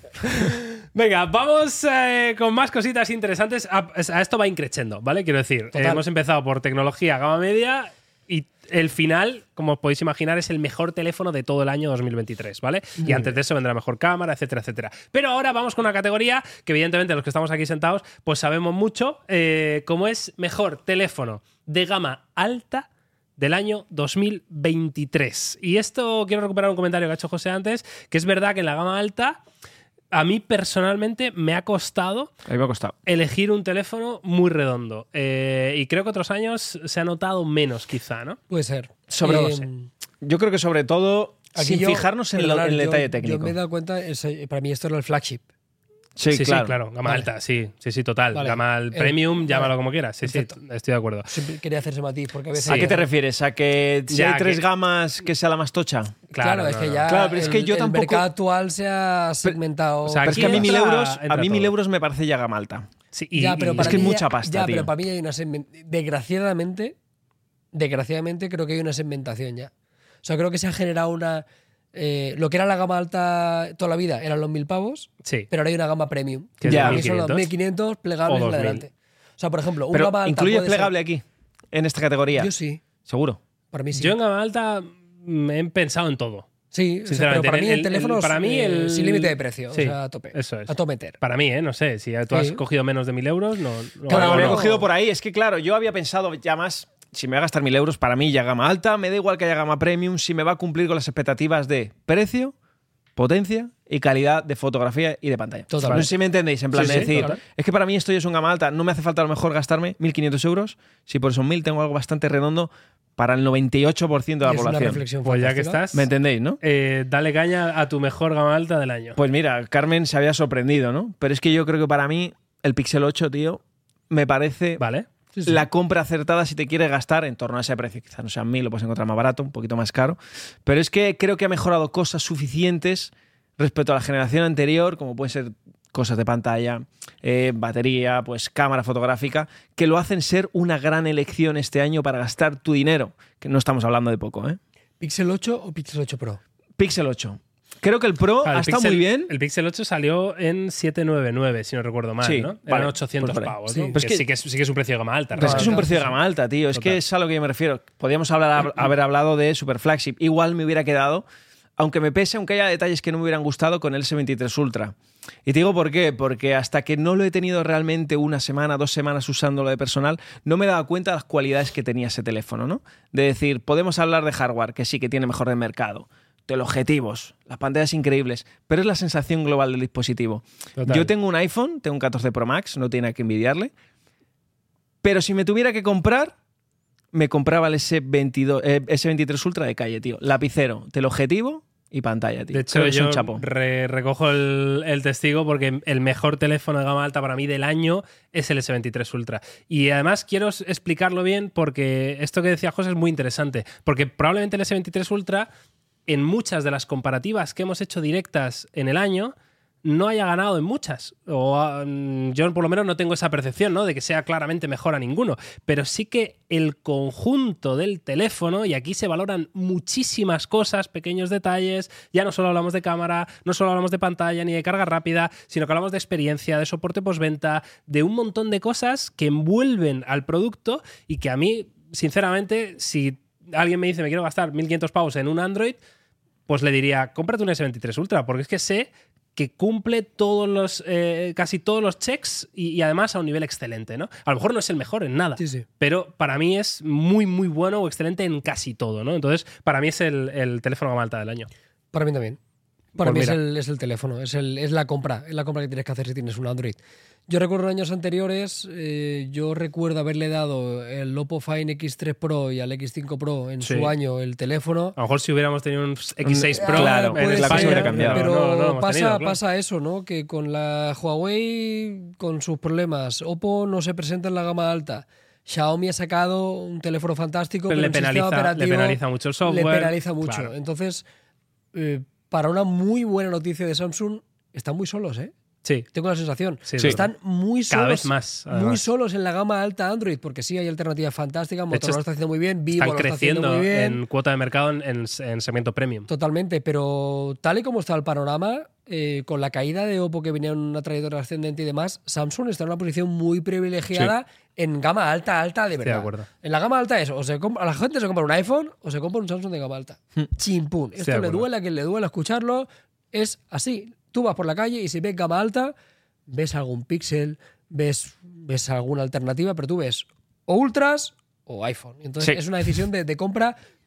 Venga, vamos eh, con más cositas interesantes. A, a esto va increciendo, ¿vale? Quiero decir, eh, Total. hemos empezado por tecnología gama media y el final, como os podéis imaginar, es el mejor teléfono de todo el año dos mil veintitrés, ¿vale? Y antes de eso vendrá mejor cámara, etcétera, etcétera. Pero ahora vamos con una categoría que evidentemente los que estamos aquí sentados pues sabemos mucho, eh, como es mejor teléfono de gama alta del año dos mil veintitrés. Y esto quiero recuperar un comentario que ha hecho José antes, que es verdad que en la gama alta a mí personalmente me ha costado A mí me ha costado. elegir un teléfono muy redondo. Eh, y creo que otros años se ha notado menos, quizá, ¿no? Puede ser. Sobre- Eh, no sé. Yo creo que sobre todo Aquí sin yo- fijarnos en, lo- perdonad, en el yo- detalle técnico. Yo me he dado cuenta, es- para mí esto era el flagship. Sí, Sí, claro. sí, claro. Gama Vale. alta, sí, sí, sí, total. Vale. Gama al Eh, premium, vale. llámalo como quieras. Sí, sí, Perfecto. estoy de acuerdo. Siempre quería hacer ese matiz, porque a veces... Sí. ¿A qué te refieres? ¿A que si Ya, hay tres que- gamas que sea la más tocha? Claro, Claro, es no, que no. ya Claro, pero es que el, yo el tampoco- mercado actual se ha segmentado. o sea, Pero es aquí que a mí mil entra- euros, entra a mí mil todo. euros me parece ya gama alta. Sí, y, ya, pero y- para es que es mí mucha ya- pasta, Ya, tío. pero para mí hay una segment- desgraciadamente, desgraciadamente creo que hay una segmentación ya. O sea, creo que se ha generado una... eh, lo que era la gama alta toda la vida eran los mil pavos, sí. pero ahora hay una gama premium. Que es Ya. Para mí son los mil mil quinientos plegables O en dos mil. adelante. O sea, por ejemplo, un Pero gama alta ¿incluye puede ser- plegable aquí? En esta categoría. Yo sí, Seguro. para mí sí. Yo en gama alta me he pensado en todo. sí, o sea, sinceramente, pero para el- mí el, el- teléfono el- para mí el- sin límite de precio, Sí, o sea, a tope. eso es. A todo meter. Para mí, ¿eh? No sé. Si tú has Sí. cogido menos de mil euros, no. no Claro, Lo no, habría no. cogido por ahí. Es que, claro, yo había pensado ya más. Si me va a gastar mil euros, para mí ya gama alta. Me da igual que haya gama premium. Si me va a cumplir con las expectativas de precio, potencia y calidad de fotografía y de pantalla. Total. No sé si me entendéis. En plan Sí, de sí, decir, total. es que para mí esto ya es un gama alta. No me hace falta a lo mejor gastarme mil quinientos euros. Si por esos mil tengo algo bastante redondo para el noventa y ocho por ciento de Y la es una población. reflexión Pues ya que fantástica. estás, ¿Me entendéis, no? eh, dale caña a tu mejor gama alta del año. Pues mira, Carmen se había sorprendido, ¿no? Pero es que yo creo que para mí el Pixel ocho, tío, me parece Vale. Sí, sí. la compra acertada si te quieres gastar en torno a ese precio. Quizás no sean mil, lo puedes encontrar más barato, un poquito más caro. Pero es que creo que ha mejorado cosas suficientes respecto a la generación anterior, como pueden ser cosas de pantalla, eh, batería, pues cámara fotográfica, que lo hacen ser una gran elección este año para gastar tu dinero. Que no estamos hablando de poco, ¿eh? ¿Pixel ocho o Pixel ocho Pro? Pixel ocho. Creo que el Pro Claro, ha el estado Pixel- muy bien. El Pixel ocho salió en setecientos noventa y nueve, si no recuerdo mal, Sí, ¿no? Eran vale, ochocientos pues por ahí. pavos, Sí. ¿no? Pero es que, que- sí, que es, sí que es un precio de gama alta. Pero es que es un Total, precio de sí, gama alta, tío. Es Total. que es a lo que yo me refiero. Podríamos hablar, haber hablado de Super Flagship. Igual me hubiera quedado, aunque me pese, aunque haya detalles que no me hubieran gustado, con el S veintitrés Ultra. Y te digo por qué. Porque hasta que no lo he tenido realmente una semana, dos semanas usándolo de personal, no me he dado cuenta de las cualidades que tenía ese teléfono, ¿no? De decir, podemos hablar de hardware, que sí que tiene mejor del mercado. Teleobjetivos, las pantallas increíbles, pero es la sensación global del dispositivo. Total. Yo tengo un iPhone, tengo un catorce Pro Max, no tiene nada que envidiarle, pero si me tuviera que comprar, me compraba el S veintidós, eh, S veintitrés Ultra de calle, tío. Lapicero, teleobjetivo y pantalla, tío. De hecho, Creo que es yo un chapo. re- recojo el, el testigo porque el mejor teléfono de gama alta para mí del año es el S veintitrés Ultra. Y además quiero s- explicarlo bien porque esto que decía José es muy interesante. Porque probablemente el S veintitrés Ultra, en muchas de las comparativas que hemos hecho directas en el año, no haya ganado en muchas. O um, yo por lo menos no tengo esa percepción, ¿no? De que sea claramente mejor a ninguno. Pero sí que el conjunto del teléfono, y aquí se valoran muchísimas cosas, pequeños detalles, ya no solo hablamos de cámara, no solo hablamos de pantalla ni de carga rápida, sino que hablamos de experiencia, de soporte postventa, de un montón de cosas que envuelven al producto y que a mí, sinceramente, si alguien me dice me quiero gastar mil quinientos pavos en un Android, pues le diría, cómprate un S veintitrés Ultra, porque es que sé que cumple todos los, eh, casi todos los checks y, y además a un nivel excelente, ¿no? A lo mejor no es el mejor en nada, Sí, sí. pero para mí es muy, muy bueno o excelente en casi todo, ¿no? Entonces, para mí es el, el teléfono gama alta del año. Para mí también. Para Pues mí es mira. el, es el teléfono, es, el, es la compra, es la compra que tienes que hacer si tienes un Android. Yo recuerdo en años anteriores, eh, yo recuerdo haberle dado el Oppo Find X tres Pro y al X cinco Pro en Sí. su año el teléfono. A lo mejor si hubiéramos tenido un X seis Pro Claro, en puede la cosa España, hubiera cambiado. Pero no, no lo hemos pasa, tenido, claro. pasa eso, ¿no? Que con la Huawei, con sus problemas, Oppo no se presenta en la gama alta. Xiaomi ha sacado un teléfono fantástico, Pero pero le un sistema penaliza, le operativo penaliza mucho el le software. penaliza mucho. Claro. Entonces, eh, para una muy buena noticia de Samsung, están muy solos, ¿eh? Sí, Tengo la sensación. Sí, es Están muy solos. Cada vez más, Muy además. solos en la gama alta Android, porque sí hay alternativas fantásticas. De hecho, Motorola lo está haciendo muy bien, Vivo están lo está haciendo creciendo muy bien. en cuota de mercado en, en- en segmento premium. Totalmente, pero tal y como está el panorama, eh, con la caída de Oppo que venía en una trayectoria ascendente y demás, Samsung está en una posición muy privilegiada en gama alta, alta de Estoy de verdad. acuerdo. En la gama alta es, o se compra, a la gente se compra un iPhone o se compra un Samsung de gama alta. Chimpún. de Esto le acuerdo. duele a quien le duele escucharlo, es así. Tú vas por la calle y si ves gama alta, ves algún Pixel, ves, ves alguna alternativa, pero tú ves o Ultras o iPhone. Entonces Sí. es una decisión de, de compra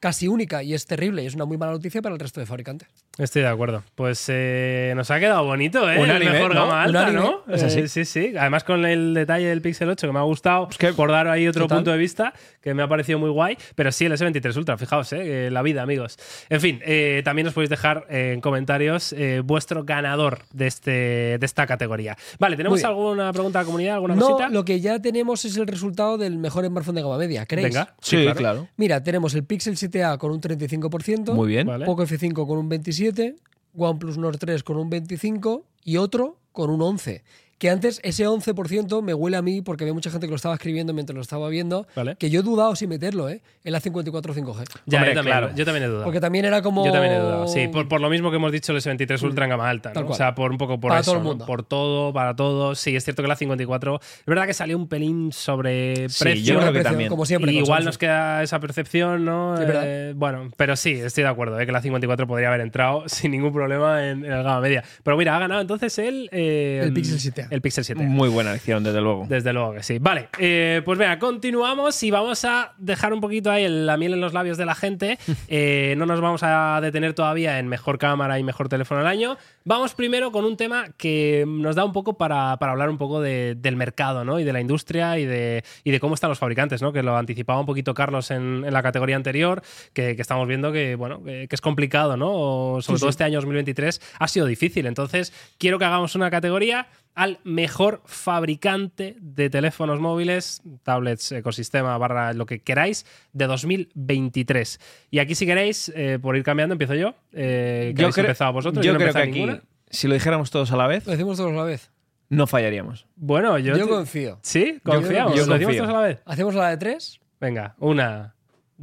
casi única y es terrible y es una muy mala noticia para el resto de fabricantes. Estoy de acuerdo. Pues eh, nos ha quedado bonito, ¿eh? Unánime, el mejor ¿no? gama alta, Unánime. ¿no? Es así. Eh, sí, sí. Además con el detalle del Pixel ocho que me ha gustado, Es que- por dar ahí otro Total. punto de vista que me ha parecido muy guay. Pero sí, el ese veintitrés Ultra, fijaos, ¿eh? La vida, amigos. En fin, eh, también os podéis dejar eh, en comentarios eh, vuestro ganador de, este, de esta categoría. Vale, ¿tenemos Muy bien. alguna pregunta a la comunidad? ¿Alguna No, cosita? lo que ya tenemos es el resultado del mejor smartphone de gama media, ¿creéis? Venga. Sí, claro. Mira, tenemos el Pixel siete a con un treinta y cinco por ciento, Muy bien. Vale. Poco F cinco con un veintisiete, OnePlus Nord tres con un veinticinco y otro con un once. Que antes ese once por ciento me huele a mí porque había mucha gente que lo estaba escribiendo mientras lo estaba viendo, Vale. que yo he dudado sin meterlo, ¿eh? En la cincuenta y cuatro cinco G. Ya, Hombre, yo, también, claro. yo también he dudado. Porque también era como... Yo también he dudado, sí, por, por lo mismo que hemos dicho el ese veintitrés Ultra en gama alta, ¿no? Tal cual. O sea, por un poco por Para eso, todo el ¿no? mundo. Por todo, para todos. Sí, es cierto que la cincuenta y cuatro, es verdad que salió un pelín sobre Sí, precio. yo creo que Precio, también. Como siempre. Y con igual Samsung. nos queda esa percepción, ¿no? Sí, ¿verdad? Eh, bueno, pero sí, estoy de acuerdo, ¿eh? Que la cincuenta y cuatro podría haber entrado sin ningún problema en, en el gama media. Pero mira, ha ganado entonces el... eh, El Pixel siete a. El Pixel siete a. Muy buena elección, desde luego. Desde luego que sí. Vale, eh, pues venga, continuamos y vamos a dejar un poquito ahí la miel en los labios de la gente. Eh, no nos vamos a detener todavía en mejor cámara y mejor teléfono del año. Vamos primero con un tema que nos da un poco para, para hablar un poco de- del mercado, ¿no? Y de la industria y de, y de cómo están los fabricantes, ¿no? Que lo anticipaba un poquito Carlos en, en la categoría anterior, que, que estamos viendo que, bueno, que, que es complicado, ¿no? O sobre Sí, todo sí. este año dos mil veintitrés ha sido difícil. Entonces, quiero que hagamos una categoría al mejor fabricante de teléfonos móviles, tablets, ecosistema, barra lo que queráis, de dos mil veintitrés. Y aquí, si queréis, eh, por ir cambiando, empiezo yo. Eh, que habéis empezado vosotros. yo no he creo que empezado aquí, ninguna. si lo dijéramos todos a la vez, Lo decimos todos a la vez. no fallaríamos. Bueno, yo. Yo te- confío. ¿Sí? ¿Confiamos? yo ¿Lo decimos confío. todos a la vez? ¿Hacemos la de tres? Venga, una,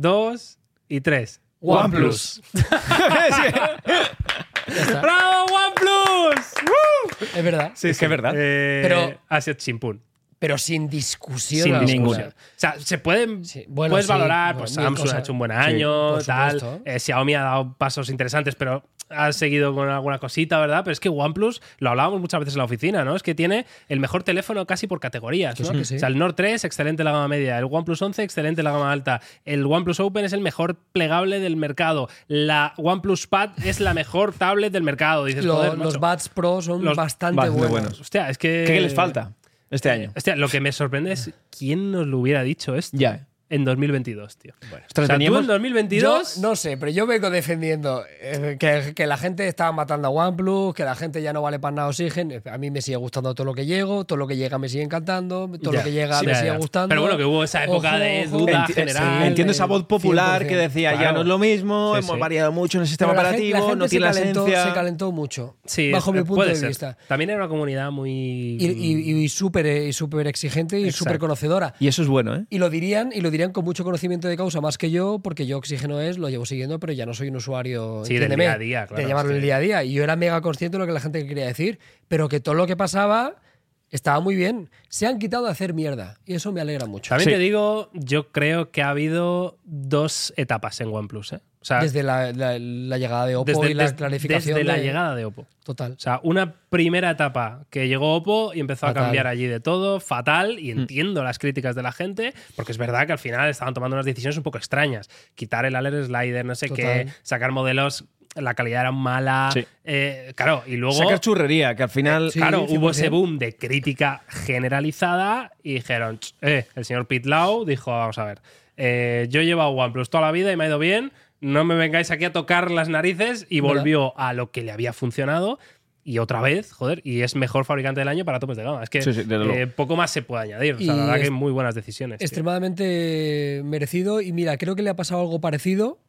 dos y tres. OnePlus. Ya está. ¡Bravo, OnePlus! ¡Woo! Es verdad. Sí, es que es verdad. Eh, Pero- ha sido chimpún. Pero sin discusión. Sin alguna. discusión. O sea, se pueden. Sí, bueno, puedes sí, valorar, bueno, pues mil Samsung cosas. ha hecho un buen Sí, año, por tal. supuesto. eh, Xiaomi ha dado pasos interesantes, pero ha seguido con alguna cosita, ¿verdad? Pero es que OnePlus, lo hablábamos muchas veces en la oficina, ¿no? Es que tiene el mejor teléfono casi por categorías, Que ¿no? sí, que sí. O sea, el Nord tres, excelente en la gama media. El OnePlus once, excelente en la gama alta. El OnePlus Open es el mejor plegable del mercado. La OnePlus Pad es la mejor tablet del mercado. Dices, Lo- joder, los macho. Buds Pro son Los- bastante, bastante buenos. buenos. Hostia, es que. ¿Qué les falta este año? Hostia, lo que me sorprende es quién nos lo hubiera dicho esto Ya. en dos mil veintidós, tío. Bueno, Ostras, o sea, tú teníamos- en dos mil veintidós. Yo no sé, pero yo vengo defendiendo eh, que, que la gente estaba matando a OnePlus, que la gente ya no vale para nada Oxygen. A mí me sigue gustando todo lo que llego, todo lo que llega me sigue encantando, todo Ya, lo que llega sí, me ya, sigue ya. gustando. Pero bueno, que hubo esa época Ojo, de ojo. duda Enti- general. Entiendo eh, esa voz popular cien por que ciento. decía, ya Claro. no es lo mismo, Sí, hemos sí. variado mucho en el sistema Pero la gente- operativo, la gente no tiene la se calentó, esencia. se calentó mucho, Sí, bajo es- mi punto puede de ser. vista. También era una comunidad muy. Y, y- y súper y súper exigente y Exacto. súper conocedora. Y eso es bueno, ¿eh? Y lo dirían, y lo dirían con mucho conocimiento de causa, más que yo, porque yo Oxígeno es, lo llevo siguiendo, pero ya no soy un usuario, Sí, del entiéndeme, día a día, claro, de llevarlo es en el que- día a día. Y yo era mega consciente de lo que la gente quería decir, pero que todo lo que pasaba estaba muy bien. Se han quitado de hacer mierda, y eso me alegra mucho. También Sí. te digo, yo creo que ha habido dos etapas en OnePlus, ¿eh? O sea, Desde la, la- la llegada de Oppo desde, y la des- clarificación desde la de- llegada de Oppo. Total. O sea, una primera etapa que llegó Oppo y empezó Fatal. a cambiar allí de todo, fatal, Mm. y entiendo las críticas de la gente, porque es verdad que al final estaban tomando unas decisiones un poco extrañas. Quitar el alert slider, no sé qué, Total. sacar modelos, la calidad era mala. Sí. eh, claro, y luego. Sacar churrería, que al final... Sí, Claro, cien hubo por ese cien. boom de crítica generalizada y dijeron, "Ch, eh, el señor Pete Lau dijo, vamos a ver, eh, yo he llevado OnePlus toda la vida y me ha ido bien, no me vengáis aquí a tocar las narices, y ¿Verdad? volvió a lo que le había funcionado. Y otra vez, joder, y es mejor fabricante del año para topes de gama. Es que Sí, sí, desde luego. eh, poco más se puede añadir. O sea, Y la verdad es- que muy buenas decisiones. tío. Extremadamente merecido. Y mira, creo que le ha pasado algo parecido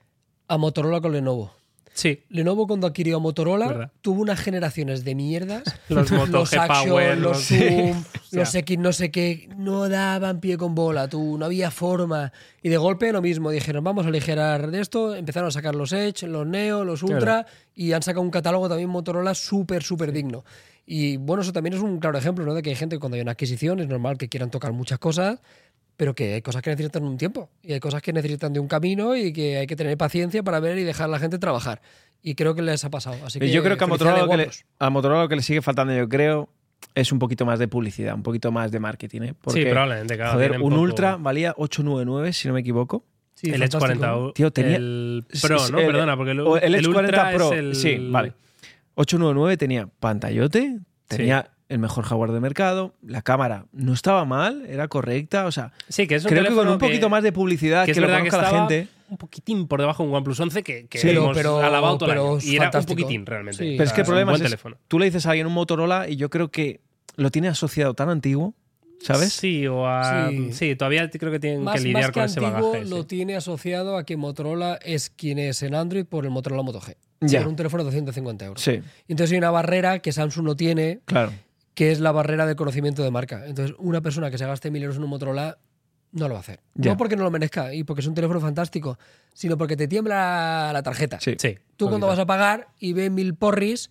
a Motorola con Lenovo. Sí, Lenovo, cuando adquirió a Motorola, Verdad. tuvo unas generaciones de mierdas. los Moto los G Action, Power, los sí. Zoom, O sea, los X no sé qué, no daban pie con bola, tú, no había forma. Y de golpe lo mismo, dijeron, vamos a aligerar de esto, empezaron a sacar los Edge, los Neo, los Ultra, y han sacado un catálogo también Motorola súper, súper digno. Y bueno, eso también es un claro ejemplo, ¿no? De que hay gente, cuando hay una adquisición, es normal que quieran tocar muchas cosas, pero que hay cosas que necesitan un tiempo, y hay cosas que necesitan de un camino, y que hay que tener paciencia para ver y dejar a la gente trabajar. Y creo que les ha pasado. Así que yo creo que a Motorola, lo que le, OnePlus. a Motorola lo que le sigue faltando, yo creo, es un poquito más de publicidad, un poquito más de marketing, ¿eh? Porque, sí, probablemente. Claro, joder, tienen un poco- Ultra valía ocho noventa y nueve, si no me equivoco. Sí, el Edge fantástico. cuarenta U. Tío, tenía- El Pro, Sí, ¿no? el- Perdona, porque el, o el Edge Ultra cuarenta Pro. es el... Sí, vale. ochocientos noventa y nueve tenía pantallote, tenía el mejor hardware de mercado, la cámara no estaba mal, era correcta, o sea, Sí, que es un creo que con teléfono un poquito más de publicidad que que, es lo verdad que conozca la estaba gente. un poquitín por debajo de un OnePlus once que, que Sí, hemos pero- alabado todo el pero año. es Y era fantástico. un poquitín, realmente. Sí. O Pero es sea, que el problema un es, buen es- teléfono. tú le dices a alguien un Motorola y yo creo que lo tiene asociado tan antiguo, ¿sabes? Sí, o a... Sí. sí. todavía creo que tienen Más, que lidiar más que con ese antiguo, bagaje. lo sí. tiene asociado a que Motorola es quien es en Android por el Motorola Moto G. Ya. Por un teléfono de doscientos cincuenta euros. Sí, Y entonces hay una barrera que Samsung no tiene, claro. que es la barrera de conocimiento de marca. Entonces, una persona que se gaste mil euros en un Motorola no lo va a hacer. Ya. No porque no lo merezca y porque es un teléfono fantástico, sino porque te tiembla la tarjeta. Sí. Sí. Tú cuando vas a pagar y ves mil porris,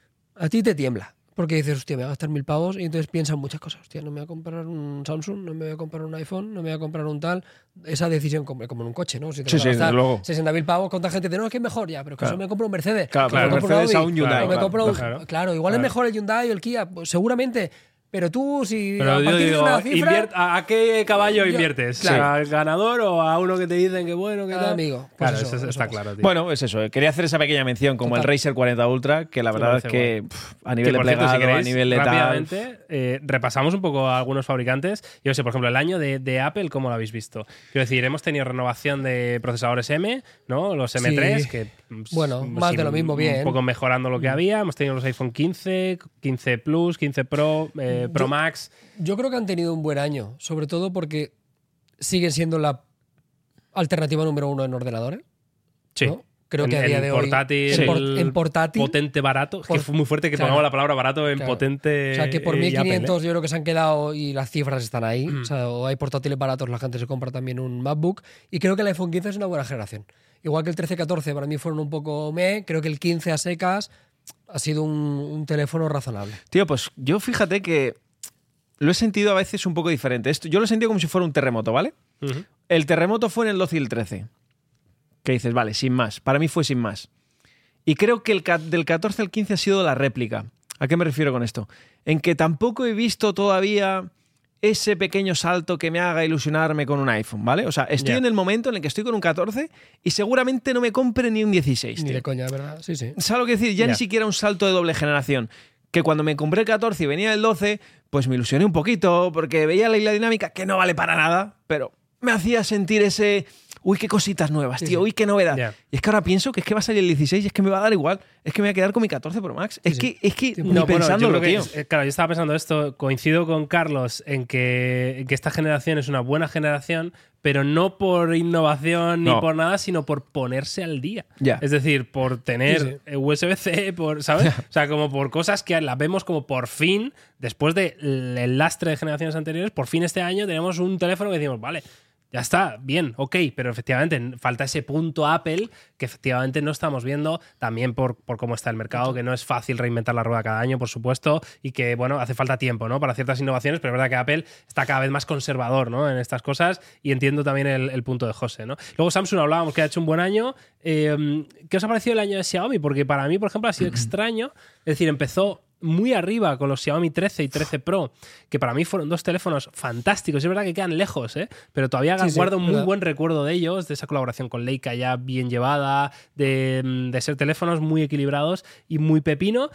a ti te tiembla. Porque dices, hostia, me voy a gastar mil pavos y entonces piensas muchas cosas. Hostia, no me voy a comprar un Samsung, no me voy a comprar un iPhone, no me voy a comprar un tal. Esa decisión como, como en un coche, ¿no? Si te Sí, vas a sí, gastar desde luego. sesenta mil pavos, ¿cuánta gente dice, no, es que es mejor ya, pero es que Claro. eso me compro un Mercedes. Claro, que claro, me compro un Mercedes a Audi, un Hyundai, o me claro, compro un- claro. claro, igual Claro. es mejor el Hyundai o el Kia, pues, seguramente. Pero tú, si Pero a yo partir de digo, una cifra... inviert- ¿a a qué caballo Yo- inviertes? claro. ¿Al ganador o a uno que te dicen que bueno, que Ah, tal? amigo, pues claro, eso, eso, eso está pasa. claro, tío. Bueno, es eso. eh. Quería hacer esa pequeña mención como Total. el Razer cuarenta Ultra, que la Me verdad es parece que pff, a Que, nivel de por cierto, si plegado, a queréis, nivel de tal... rápidamente, eh, repasamos un poco a algunos fabricantes. Yo sé, por ejemplo, el año de, de Apple, ¿cómo lo habéis visto? Quiero decir, hemos tenido renovación de procesadores M, ¿no? Los M tres, Sí. que mm, Bueno, sí, más de lo mismo, un bien. poco mejorando lo que había. Hemos tenido los iPhone quince, quince Plus, quince Pro, eh, Pro Yo- Max. Yo creo que han tenido un buen año, sobre todo porque siguen siendo la alternativa número uno en ordenadores. Sí. ¿no? Creo En- que a día en de portátil, hoy. En, por- en portátil. Potente, barato. Es que Por- fue muy fuerte que claro. pongamos la palabra barato en Claro. potente. O sea, que por eh, y mil quinientos Apple, ¿eh? yo creo que se han quedado y las cifras están ahí. Mm. O sea, o hay portátiles baratos, la gente se compra también un MacBook. Y creo que el iPhone quince es una buena generación. Igual que el trece catorce para mí fueron un poco meh, creo que el quince a secas ha sido un, un teléfono razonable. Tío, pues yo fíjate que lo he sentido a veces un poco diferente. Esto, yo lo he sentido como si fuera un terremoto, ¿vale? Ujú. El terremoto fue en el doce y el trece. Que dices, vale, sin más. Para mí fue sin más. Y creo que el ca- del catorce al quince ha sido la réplica. ¿A qué me refiero con esto? En que tampoco he visto todavía ese pequeño salto que me haga ilusionarme con un iPhone, ¿vale? O sea, estoy Ya. en el momento en el que estoy con un catorce y seguramente no me compre ni un dieciséis. Ni tío. de coña, ¿verdad? Sí, sí. ¿Sabes lo que decir? Ya Ya. ni siquiera un salto de doble generación. Que cuando me compré el catorce y venía el doce, pues me ilusioné un poquito porque veía la isla dinámica, que no vale para nada, pero me hacía sentir ese... Uy, qué cositas nuevas, Sí, tío. sí. Uy, qué novedad. Ya. Y es que ahora pienso que es que va a salir el dieciséis y es que me va a dar igual. Es que me voy a quedar con mi catorce Pro Max. es, sí. que, es que Sí, ni No, bueno, yo pensándolo, creo que, tío. eh, claro, yo estaba pensando esto, coincido con Carlos en que, en que esta generación es una buena generación, pero no por innovación ni No. por nada, sino por ponerse al día. Ya. Es decir, por tener Sí, eh, U S B C, por, ¿sabes? O sea, como por cosas que las vemos como por fin, después del lastre de generaciones anteriores, por fin este año tenemos un teléfono que decimos, vale, ya está, bien, ok, pero efectivamente falta ese punto Apple que efectivamente no estamos viendo, también por, por cómo está el mercado, que no es fácil reinventar la rueda cada año, por supuesto, y que, bueno, hace falta tiempo, ¿no? Para ciertas innovaciones, pero es verdad que Apple está cada vez más conservador, ¿no? En estas cosas, y entiendo también el, el punto de José, ¿no? Luego Samsung hablábamos que ha hecho un buen año. Eh, ¿Qué os ha parecido el año de Xiaomi? Porque para mí, por ejemplo, ha sido extraño. Es decir, empezó muy arriba con los Xiaomi trece y trece Pro, que para mí fueron dos teléfonos fantásticos. Es verdad que quedan lejos, ¿eh? Pero todavía Sí, sí, guardo un muy verdad. buen recuerdo de ellos, de esa colaboración con Leica ya bien llevada, de, de ser teléfonos muy equilibrados y muy pepino.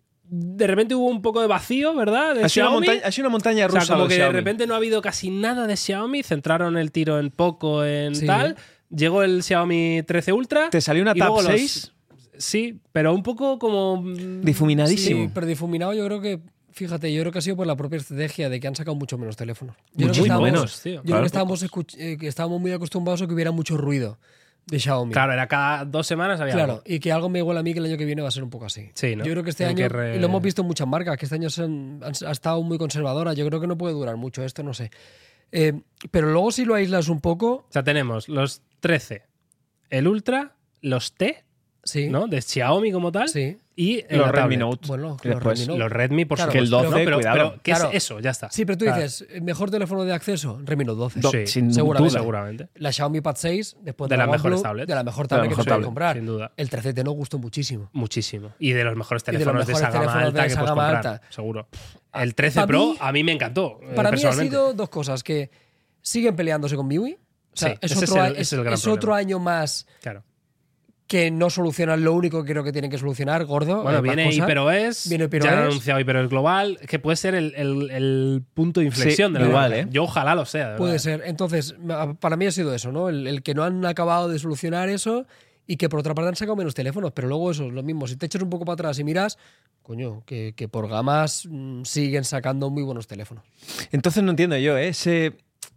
De repente hubo un poco de vacío, ¿verdad? De Ha sido, una Xiaomi. montaña, ha sido una montaña O sea, rusa. como lo que de Xiaomi. repente no ha habido casi nada de Xiaomi, centraron el tiro en poco, en Sí. tal. Llegó el Xiaomi trece Ultra. ¿Te salió una y Tab luego los- seis? Sí, pero un poco como... mm, Difuminadísimo. Sí, pero difuminado yo creo que, fíjate, yo creo que ha sido por la propia estrategia de que han sacado mucho menos teléfonos. Yo creo que Muy estábamos- menos, tío. Yo Claro. creo que estábamos, escuch- eh, que estábamos muy acostumbrados a que hubiera mucho ruido de Xiaomi. Claro, era cada dos semanas había Claro, algo. y que algo me iguala a mí que el año que viene va a ser un poco así. Sí, ¿no? Yo creo que este Tienen año, que re- y lo hemos visto en muchas marcas, que este año se han- han- ha estado muy conservadora. Yo creo que no puede durar mucho esto, no sé. Eh, pero luego si lo aíslas un poco, O sea, tenemos los trece, el Ultra, los T, sí. ¿no? De Xiaomi como tal. Sí. Y en Los la Redmi tablet. Note. Bueno, Y los después Redmi Note. Los Redmi, por Claro, que el supuesto. doce, ¿no? pero, cuidado. pero ¿qué Claro. es eso? Ya está. Sí, pero tú Claro. dices, ¿mejor teléfono de acceso? Redmi Note doce. Do- Sí, sin seguramente. duda. Seguramente. La Xiaomi Pad seis, después De de, las la mejores OnePlus, tablets. de la mejor De la tablet que mejor se puede tablet, comprar. sin duda. El trece T nos gustó muchísimo. Muchísimo. Y de los mejores de los teléfonos de, mejores esa gama teléfonos de alta que esa puedes gama comprar. alta. Seguro. El trece Pa' Pro mí- a mí me encantó. eh, Para mí ha personalmente. sido dos cosas, que siguen peleándose con M I U I. O O sea, Sí, es, ese otro, es el- a- ese es el gran es otro problema. año más Claro. que no solucionan lo único que creo que tienen que solucionar, gordo. Bueno, hay más viene cosas. HyperOS, Viene ya HyperOS. han anunciado HyperOS Global, que puede ser el, el- el punto de inflexión Sí, de la igual, marca. ¿eh? Yo ojalá lo sea, de Puede verdad. ser. Entonces, ma- para mí ha sido eso, ¿no? El, el que no han acabado de solucionar eso y que por otra parte han sacado menos teléfonos, pero luego eso es lo mismo. Si te echas un poco para atrás y miras, coño, que, que por gamas mm, siguen sacando muy buenos teléfonos. Entonces no entiendo yo, ¿eh? Ese,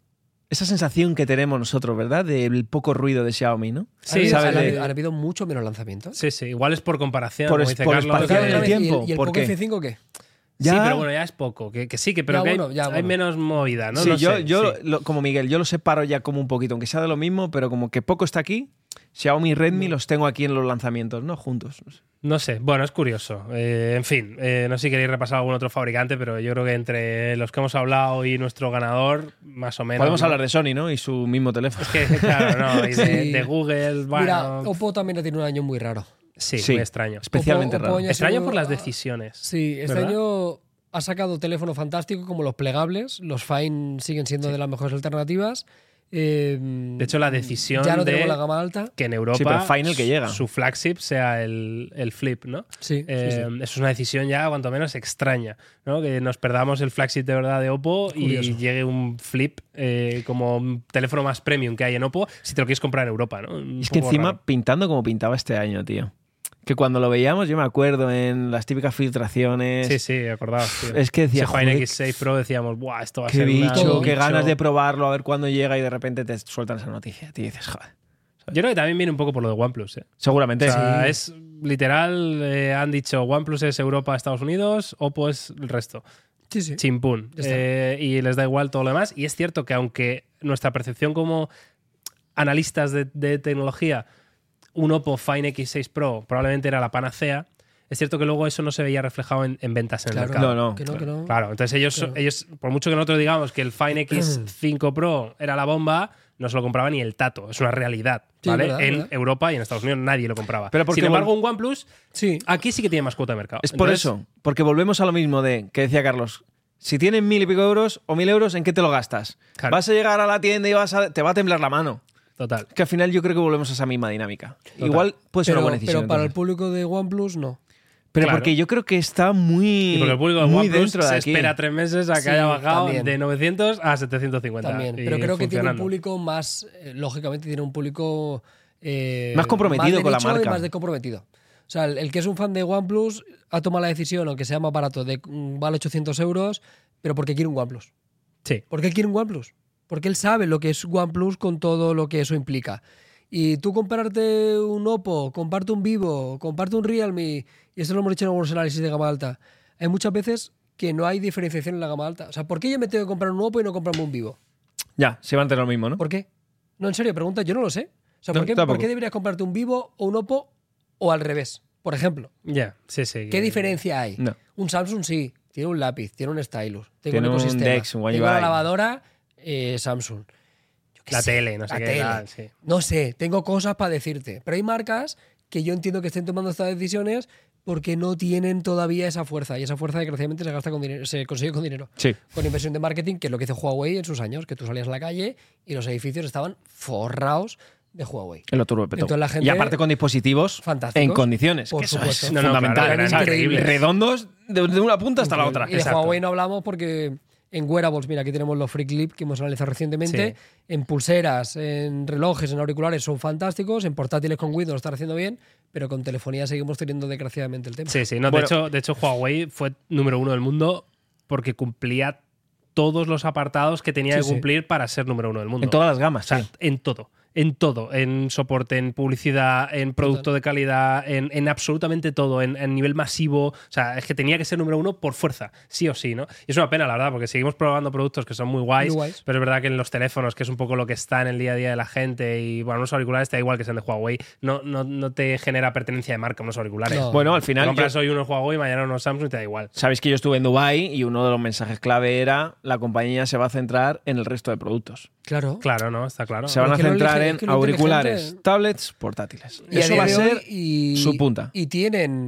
esa sensación que tenemos nosotros, ¿verdad? Del poco ruido de Xiaomi, ¿no? Sí, ¿Han, ¿sabes? han, De- han habido mucho menos lanzamientos. Sí, sí, igual es por comparación, Por como es- dice por Carlos. espacio Claro, en el otra vez, ¿y tiempo, ¿Y el, ¿por Poco qué? F cinco qué? Sí, Ya- pero bueno, ya es poco. Que, que sí, que, pero Ya, que hay- bueno, ya, hay, bueno. menos movida, ¿no? Sí, No yo, sé, yo sí. lo- como Miguel, yo lo separo ya como un poquito, aunque sea de lo mismo, pero como que poco está aquí. Xiaomi y Redmi los tengo aquí en los lanzamientos, ¿no? Juntos. No sé. No sé, bueno, es curioso. Eh, en fin, eh, no sé si queréis repasar algún otro fabricante, pero yo creo que entre los que hemos hablado y nuestro ganador, más o menos. Podemos ¿no? hablar de Sony, ¿no? Y su mismo teléfono. Es que, claro, no, y de, Sí. de Google, bueno. Mira, Oppo también ha tenido un año muy raro. sí, Sí. muy extraño. Especialmente Oppo- raro. Oppo ya Extraño sido- por las decisiones. Sí, este ¿verdad? año ha sacado teléfonos fantásticos como los plegables. Los Fine siguen siendo de las mejores alternativas. Eh, De hecho, la decisión ya no de tenemos la gama alta. que en Europa Sí, pero Fine el que llega. su flagship sea el, el Flip, ¿no? Sí, sí, Eh, sí. Eso es una decisión ya, cuanto menos, extraña, ¿no? Que nos perdamos el flagship de verdad de Oppo Curioso. y llegue un Flip eh, como un teléfono más premium que hay en Oppo si te lo quieres comprar en Europa, ¿no? Un Es que poco encima raro. pintando como pintaba este año, tío. Que cuando lo veíamos, yo me acuerdo en las típicas filtraciones. Sí, sí, acordaos, tío. Es que decía, Ese Fine joder, X seis Pro decíamos, ¡buah, esto va a qué ser una- bicho, un qué bicho". ganas de probarlo, a ver cuándo llega y de repente te sueltan esa noticia. Tío, y dices, joder. Yo creo que también viene un poco por lo de OnePlus, ¿eh? Seguramente. O sea, Sí. es literal, eh, han dicho OnePlus es Europa, Estados Unidos, Oppo es el resto. Sí, sí. Chimpún. Ya está. Eh, y les da igual todo lo demás. Y es cierto que aunque nuestra percepción como analistas de, de tecnología, un Oppo Fine X seis Pro probablemente era la panacea, es cierto que luego eso no se veía reflejado en, en ventas en Claro, el mercado. No, no, que no, claro. que no. Claro, entonces ellos, Claro. ellos, por mucho que nosotros digamos que el Fine X cinco Pro era la bomba, no se lo compraba ni el tato. Es una realidad, Sí, ¿vale? verdad, en verdad. Europa y en Estados Unidos nadie lo compraba. Pero porque Sin embargo, un OnePlus Sí. aquí sí que tiene más cuota de mercado. Es por Entonces, eso, porque volvemos a lo mismo de que decía Carlos. Si tienes mil y pico euros o mil euros, ¿en qué te lo gastas? Claro. Vas a llegar a la tienda y vas a, te va a temblar la mano. Total. Que al final yo creo que volvemos a esa misma dinámica. Igual puede ser Pero, una buena decisión. pero para el entonces. público de OnePlus, no. Pero Claro. porque yo creo que está muy, Y porque el público de muy OnePlus dentro de se aquí. espera tres meses a que Sí, haya bajado también. de novecientos a setecientos cincuenta. También. y Pero creo que tiene un funcionando. público más, eh, lógicamente tiene un público eh, Más comprometido de con la nicho y marca. más descomprometido. O sea, el, el que es un fan de OnePlus ha tomado la decisión, aunque sea más barato, de mm, vale ochocientos euros, pero porque quiere un OnePlus. Sí. ¿Por qué él quiere un OnePlus? Porque él sabe lo que es OnePlus con todo lo que eso implica. Y tú comprarte un Oppo, comparte un Vivo, comparte un Realme, y esto lo hemos dicho en algunos análisis de gama alta, hay muchas veces que no hay diferenciación en la gama alta. O sea, ¿por qué yo me tengo que comprar un Oppo y no comprarme un Vivo? Ya, se van a tener lo mismo, ¿no? ¿Por qué? No, en serio, pregunta, yo no lo sé. O sea, No, ¿por, qué, tampoco. ¿por qué deberías comprarte un Vivo o un Oppo o al revés? Por ejemplo, Ya, sí, sí. ¿qué que- diferencia hay? No. Un Samsung sí, tiene un lápiz, tiene un stylus, tengo Tiene un un ecosistema, Dex, un One tengo U I. una lavadora, eh, Samsung. Yo qué La sé, tele, no sé la qué tele. tal, sí. No sé, tengo cosas para decirte. Pero hay marcas que yo entiendo que estén tomando estas decisiones porque no tienen todavía esa fuerza. Y esa fuerza, desgraciadamente, se gasta con dinero, se consigue con dinero. Sí. Con inversión de marketing, que es lo que hizo Huawei en sus años, que tú salías a la calle y los edificios estaban forrados de Huawei. El otro petó. Entonces la gente- Y aparte con dispositivos Fantásticos. en condiciones. Por que eso supuesto. es No, no, fundamental. claro, eran ¿sabes? increíbles. Redondos de, de una punta hasta la otra. Y de Exacto. Huawei no hablamos porque en wearables, mira, aquí tenemos los Free Clip que hemos analizado recientemente. Sí. En pulseras, en relojes, en auriculares son fantásticos. En portátiles con Windows lo están haciendo bien, pero con telefonía seguimos teniendo desgraciadamente el tema. Sí, sí. No, Bueno. de, hecho, de hecho, Huawei fue número uno del mundo porque cumplía todos los apartados que tenía Sí, que sí. cumplir para ser número uno del mundo. En todas las gamas. O sea, sí. en todo. En todo. En soporte, en publicidad, en producto de calidad, en, en absolutamente todo. En, en nivel masivo. O sea, es que tenía que ser número uno por fuerza. Sí o sí, ¿no? Y es una pena, la verdad, porque seguimos probando productos que son muy guays. Muy guays. Pero es verdad que en los teléfonos, que es un poco lo que está en el día a día de la gente, y bueno, unos auriculares te da igual que sean de Huawei. No, no, no te genera pertenencia de marca unos auriculares. No. Bueno, al Te final. compras yo- hoy unos Huawei, mañana unos Samsung y te da igual. Sabéis que yo estuve en Dubái y uno de los mensajes clave era la compañía se va a centrar en el resto de productos. Claro. Claro, ¿no? Está claro. Se van a Es que lo centrar elige- en es que lo auriculares, inteligente- tablets, portátiles. Y a Eso día va a de ser hoy, y- su punta. Y tienen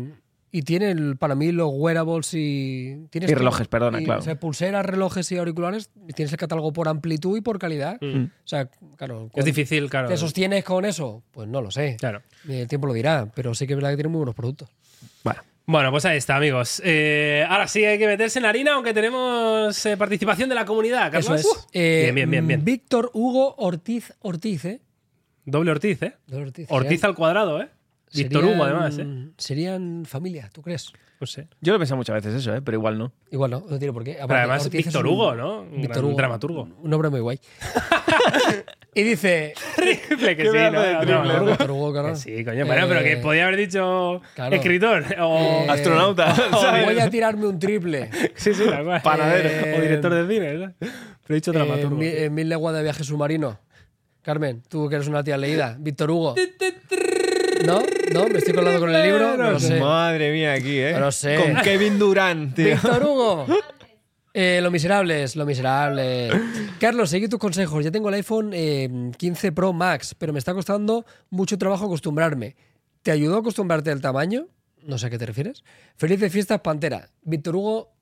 y tiene el- para mí los wearables y... tienes Y todo. relojes, perdona, Y, claro. O sea, pulseras, relojes y auriculares, y tienes el catálogo por amplitud y por calidad. Mm. O sea, claro... Es con- difícil, claro. ¿Te sostienes con eso? Pues no lo sé. Claro. El tiempo lo dirá, pero sí que es verdad que tiene muy buenos productos. Bueno, Bueno, pues ahí está, amigos. Eh, ahora sí hay que meterse en la harina, aunque tenemos eh, participación de la comunidad, Eso Carlos. es. Eh, bien, bien, bien, bien. Víctor Hugo Ortiz Ortiz, ¿eh? Doble Ortiz, ¿eh? De Ortiz. Ortiz Serían- al cuadrado, ¿eh? Víctor serían- Hugo, además, ¿eh? Serían familia, ¿tú crees? No sé. yo lo he pensado muchas veces eso, ¿eh? Pero igual no. Igual no, no tiene por qué. Pero Aparte, además Ortiz es Víctor un- Hugo, ¿no? Un Víctor gran Hugo, dramaturgo. Un hombre muy guay. Y dice... Triple, que ¿Qué sí, me ¿no? hace de triple? Dramaturgo. Víctor Hugo, claro. Que sí, coño. Bueno, pero que Eh, podía haber dicho claro. escritor o... Eh, Astronauta. ¿sabes? Voy a tirarme un triple. Sí, sí, tal cual. Panadero. Eh, O director de cine, ¿no? Pero he dicho Eh, dramaturgo. mi- en mil leguas de viaje submarino. Carmen, tú que eres una tía leída. Víctor Hugo. ¿No? ¿No? ¿Me estoy colando con el libro? No lo sé. Madre mía, aquí, ¿eh? No lo sé. Con Kevin Durant, tío. Víctor Hugo. Eh, lo miserables, lo miserables. Carlos, seguí tus consejos. Ya tengo el iPhone eh, quince Pro Max, pero me está costando mucho trabajo acostumbrarme. ¿Te ayudó a acostumbrarte al tamaño? No sé a qué te refieres. Felices fiestas, Pantera. Víctor Hugo,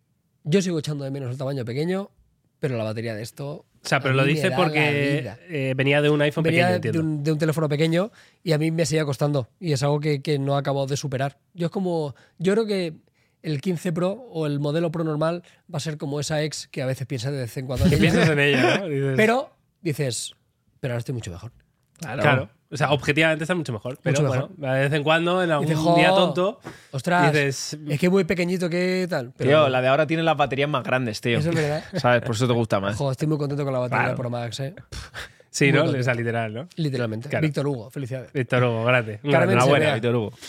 yo sigo echando de menos el tamaño pequeño, pero la batería de esto... O sea, pero a lo mí me dice da la porque vida. eh, venía de un iPhone Venía pequeño, de, entiendo. un, de un teléfono pequeño y a mí me seguía costando. Y es algo que, que no he acabado de superar. Yo es como. Yo creo que el quince Pro o el modelo Pro normal va a ser como esa ex que a veces piensa de vez en cuando. en Que ella. piensas en ella, ¿no? Dices, Pero dices, pero ahora estoy mucho mejor. claro. O sea, objetivamente está mucho mejor. Pero Mucho mejor. bueno, de vez en cuando, en algún Dices, "Jo, día tonto, Ostras, dices... es que muy pequeñito que tal. Pero Tío, la de ahora tiene las baterías más grandes, tío. eso es verdad. ¿Sabes? Por eso te gusta más. Jo, estoy muy contento con la batería Claro. Pro Max, ¿eh? Sí, muy ¿no? contento. O sea, literal, ¿no? Literalmente. Claro. Víctor Hugo, felicidades. Víctor Hugo, grande. Un Carmen grande. se Enhorabuena, vea. Víctor Hugo.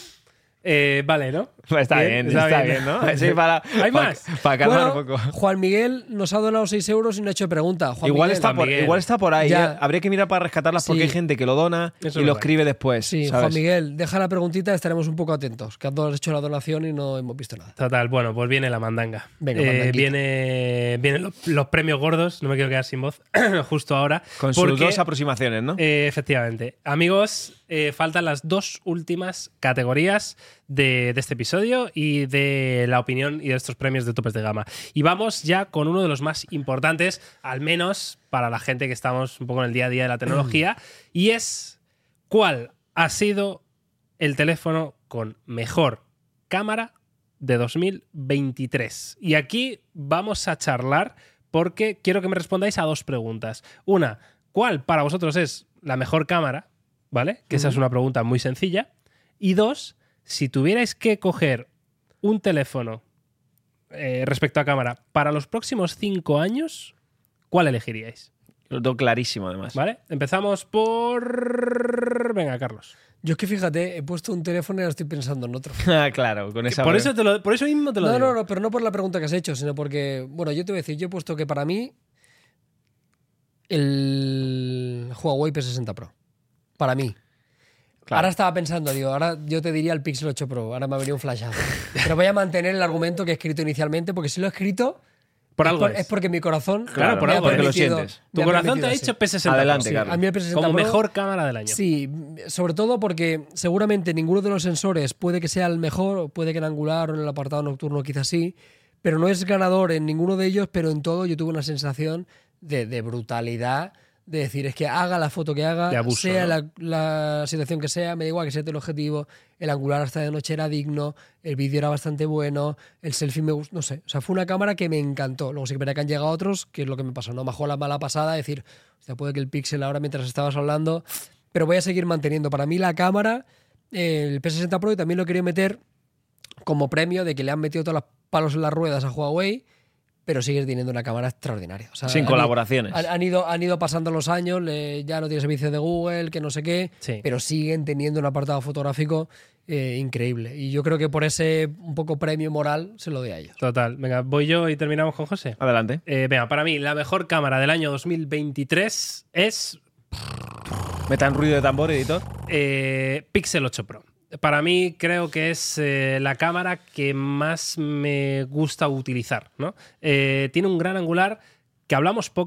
Eh, vale, ¿no? Está bien, está, bien, ¿no? Sí, para, ¿Hay para, más? para calmar Bueno, un poco. Juan Miguel nos ha donado seis euros y no ha hecho pregunta. Juan Igual Miguel, está, Juan por, Miguel. igual está por ahí. Ya. ¿eh? Habría que mirar para rescatarlas porque Sí. hay gente que lo dona Eso y es lo verdad. escribe después. Sí, ¿sabes? Juan Miguel, deja la preguntita, estaremos un poco atentos. Que has hecho la donación y no hemos visto nada. Total, bueno, pues viene la mandanga. Venga, Eh, mandanguita. viene, vienen los, los premios gordos, no me quiero quedar sin voz justo ahora. Con sus porque, dos aproximaciones, ¿no? eh, efectivamente. Amigos, eh, faltan las dos últimas categorías de, de este episodio y de la opinión y de estos premios de topes de gama. Y vamos ya con uno de los más importantes, al menos para la gente que estamos un poco en el día a día de la tecnología, y es ¿cuál ha sido el teléfono con mejor cámara de dos mil veintitrés? Y aquí vamos a charlar porque quiero que me respondáis a dos preguntas. Una, ¿cuál para vosotros es la mejor cámara? ¿Vale? Que esa es una pregunta muy sencilla. Y dos, si tuvierais que coger un teléfono eh, respecto a cámara para los próximos cinco años, ¿cuál elegiríais? Lo tengo clarísimo, además. ¿Vale? Empezamos por... Venga, Carlos. Yo es que fíjate, he puesto un teléfono y ahora estoy pensando en otro. Ah, claro, con esa. Por eso, te lo- por eso mismo te lo No, digo. no, no, pero no por la pregunta que has hecho, sino porque, bueno, yo te voy a decir, yo he puesto que para mí el Huawei P sesenta Pro. Para mí. Claro. Ahora estaba pensando, digo, ahora yo te diría el Pixel ocho Pro, ahora me ha venido un flashazo. Pero voy a mantener el argumento que he escrito inicialmente, porque si lo he escrito Por es, algo por- es. es porque mi corazón Claro, por me ha algo es. Porque lo permitido- sientes. Tu me ha corazón te permitido ha así. dicho P sesenta. Adelante, Sí. Carlos. A mí el P sesenta Como Pro- mejor cámara del año. Sí, sobre todo porque seguramente ninguno de los sensores puede que sea el mejor, puede que en angular o en el apartado nocturno quizás sí, pero no es ganador en ninguno de ellos, pero en todo yo tuve una sensación de, de brutalidad, de decir, es que haga la foto que haga, De abuso, sea ¿no? la, la situación que sea, me da igual que sea el objetivo, el angular hasta de noche era digno, el vídeo era bastante bueno, el selfie me gustó, no sé, o sea, fue una cámara que me encantó. Luego sí que verá que han llegado otros, que es lo que me pasó, no me bajó la mala pasada, decir, o sea, puede que el Pixel ahora mientras estabas hablando, pero voy a seguir manteniendo. Para mí la cámara, eh, el P sesenta Pro, y también lo quería meter como premio de que le han metido todos los palos en las ruedas a Huawei, pero sigue teniendo una cámara extraordinaria. O sea, Sin han- colaboraciones. Han, han ido, han ido pasando los años, le- ya no tiene servicio de Google, que no sé qué, Sí. pero siguen teniendo un apartado fotográfico eh, increíble. Y yo creo que por ese un poco premio moral se lo doy a ellos. Total. Venga, voy yo y terminamos con José. Adelante. Eh, venga, para mí, la mejor cámara del año dos mil veintitrés es Metan ruido de tambor, editor. eh, Pixel ocho Pro. Para mí creo que es eh, la cámara que más me gusta utilizar, ¿no? Eh, tiene un gran angular que hablamos poco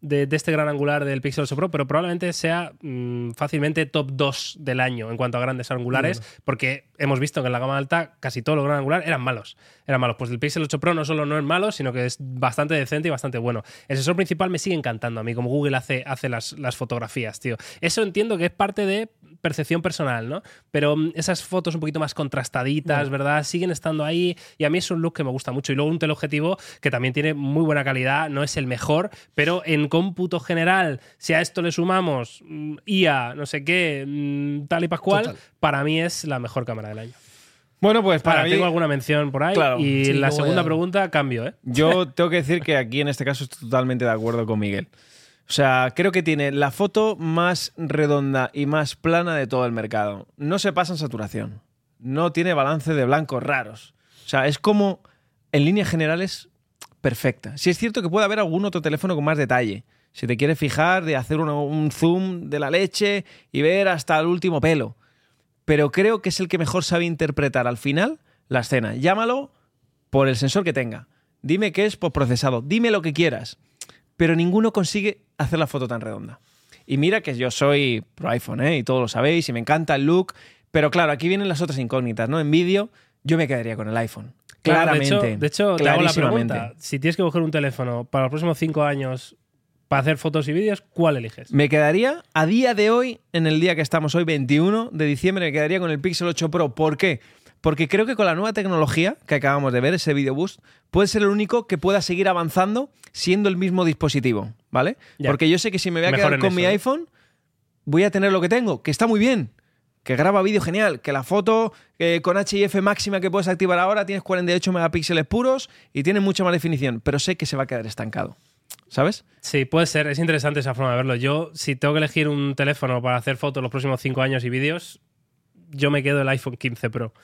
de, de este gran angular del Pixel ocho Pro, pero probablemente sea mmm, fácilmente top dos del año en cuanto a grandes angulares, bueno. porque hemos visto que en la gama alta casi todo lo gran angular eran malos. Eran malos. Pues el Pixel ocho Pro no solo no es malo, sino que es bastante decente y bastante bueno. El sensor principal me sigue encantando a mí, como Google hace, hace las, las fotografías, tío. Eso entiendo que es parte de percepción personal, ¿no? Pero esas fotos un poquito más contrastaditas, bueno. ¿verdad? Siguen estando ahí y a mí es un look que me gusta mucho. Y luego un teleobjetivo que también tiene muy buena calidad, no es el mejor, pero en cómputo general, si a esto le sumamos mmm, I A, no sé qué, mmm, tal y pascual, Total. para mí es la mejor cámara del año. Bueno, pues para Ahora, mí... tengo alguna mención por ahí claro, y sí, la no segunda a... pregunta cambio, ¿eh? Yo tengo que decir que aquí en este caso estoy totalmente de acuerdo con Miguel. O sea, creo que tiene la foto más redonda y más plana de todo el mercado. No se pasa en saturación. No tiene balance de blancos raros. O sea, es como, en líneas generales, perfecta. Sí es cierto que puede haber algún otro teléfono con más detalle. Si te quieres fijar de hacer uno, un zoom de la leche y ver hasta el último pelo. Pero creo que es el que mejor sabe interpretar al final la escena. Llámalo por el sensor que tenga. Dime que es postprocesado. Dime lo que quieras. Pero ninguno consigue hacer la foto tan redonda. Y mira que yo soy pro iPhone, ¿eh? Y todos lo sabéis, y me encanta el look. Pero claro, aquí vienen las otras incógnitas, ¿no? En vídeo, yo me quedaría con el iPhone. Claro, Claramente. De hecho, de hecho te hago la pregunta. Si tienes que coger un teléfono para los próximos cinco años para hacer fotos y vídeos, ¿cuál eliges? Me quedaría, a día de hoy, en el día que estamos hoy, veintiuno de diciembre, me quedaría con el Pixel ocho Pro. ¿Por qué? Porque creo que con la nueva tecnología que acabamos de ver, ese Video Boost, puede ser el único que pueda seguir avanzando siendo el mismo dispositivo, ¿vale? Ya. Porque yo sé que si me voy a Mejor quedar con eso, mi ¿eh? iPhone, voy a tener lo que tengo, que está muy bien, que graba vídeo genial, que la foto eh, con H I F máxima que puedes activar ahora tienes cuarenta y ocho megapíxeles puros y tiene mucha más definición, pero sé que se va a quedar estancado. ¿Sabes? Sí, puede ser. Es interesante esa forma de verlo. Yo, si tengo que elegir un teléfono para hacer fotos los próximos cinco años y vídeos, yo me quedo el iPhone quince Pro.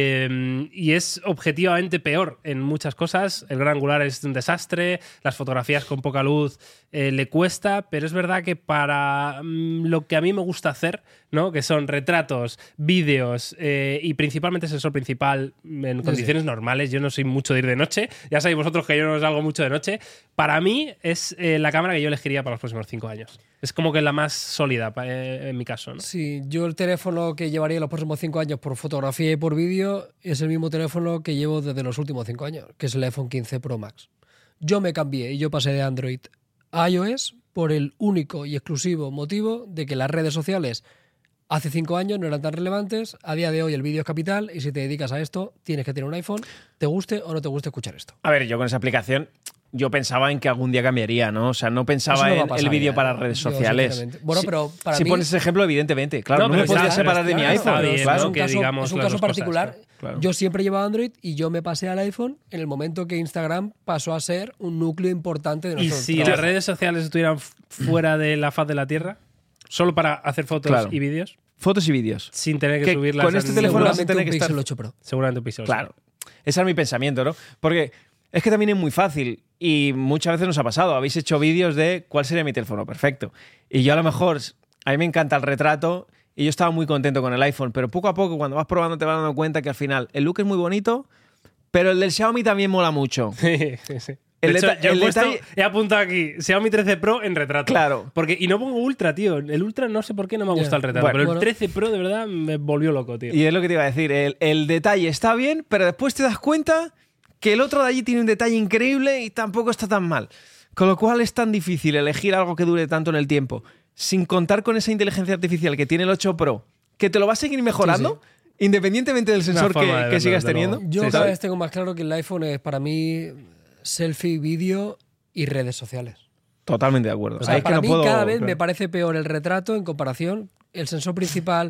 Eh, y es objetivamente peor en muchas cosas. El gran angular es un desastre, las fotografías con poca luz eh, le cuesta, pero es verdad que para mm, lo que a mí me gusta hacer, ¿no? Que son retratos, vídeos eh, y principalmente el sensor principal en condiciones sí. normales. Yo no soy mucho de ir de noche, ya sabéis vosotros que yo no salgo mucho de noche. Para mí es eh, la cámara que yo elegiría para los próximos cinco años. Es como que la más sólida eh, en mi caso, ¿no? Sí, yo el teléfono que llevaría los próximos cinco años por fotografía y por vídeo es el mismo teléfono que llevo desde los últimos cinco años, que es el iPhone quince Pro Max. Yo me cambié y yo pasé de Android a iOS por el único y exclusivo motivo de que las redes sociales hace cinco años no eran tan relevantes. A día de hoy el vídeo es capital y si te dedicas a esto tienes que tener un iPhone, te guste o no te guste escuchar esto. A ver, yo con esa aplicación yo pensaba en que algún día cambiaría, ¿no? O sea, no pensaba no en el vídeo para redes sociales. Yo, bueno, pero para si mí... pones ese ejemplo, evidentemente. Claro, no, no me está, podía separar de claro, mi iPhone. Bien, claro. Es un caso, digamos, es un caso particular. Cosas, claro. Yo siempre llevaba Android y yo me pasé al iPhone en el momento que Instagram pasó a ser un núcleo importante de nuestro ¿Y si trabajo? las redes sociales estuvieran fuera de la faz de la Tierra? ¿Solo para hacer fotos claro. y vídeos? Fotos y vídeos. Sin tener que, que subirlas. Con este teléfono vas a tener que estar... Pixel ocho Pro. Seguramente un Pixel ocho. Claro. Ese es mi pensamiento, ¿no? Porque es que también es muy fácil y muchas veces nos ha pasado. Habéis hecho vídeos de cuál sería mi teléfono perfecto. Y yo a lo mejor, a mí me encanta el retrato y yo estaba muy contento con el iPhone, pero poco a poco cuando vas probando te vas dando cuenta que al final el look es muy bonito, pero el del Xiaomi también mola mucho. Sí, sí, sí. El de hecho, yo el he, puesto, detalle... he apuntado aquí Xiaomi trece Pro en retrato. Claro. Porque, y no pongo Ultra, tío. El Ultra no sé por qué no me gusta yeah. el retrato. Bueno, pero el bueno. trece Pro de verdad me volvió loco, tío. Y es lo que te iba a decir. El, el detalle está bien, pero después te das cuenta que el otro de allí tiene un detalle increíble y tampoco está tan mal. Con lo cual es tan difícil elegir algo que dure tanto en el tiempo, sin contar con esa inteligencia artificial que tiene el ocho Pro, que te lo va a seguir mejorando, sí, sí. independientemente del sensor que, de que sigas teniendo. Yo sí, cada vez tengo más claro que el iPhone es para mí selfie, vídeo y redes sociales. Totalmente de acuerdo. O sea, es para que no mí puedo, cada vez claro. me parece peor el retrato en comparación. El sensor principal,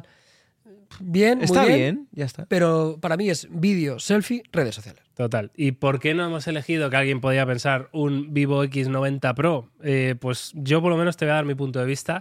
bien, está muy bien, bien, ya está. Pero para mí es vídeo, selfie, redes sociales. Total. ¿Y por qué no hemos elegido, que alguien podía pensar, un Vivo X noventa Pro? Eh, pues yo por lo menos te voy a dar mi punto de vista.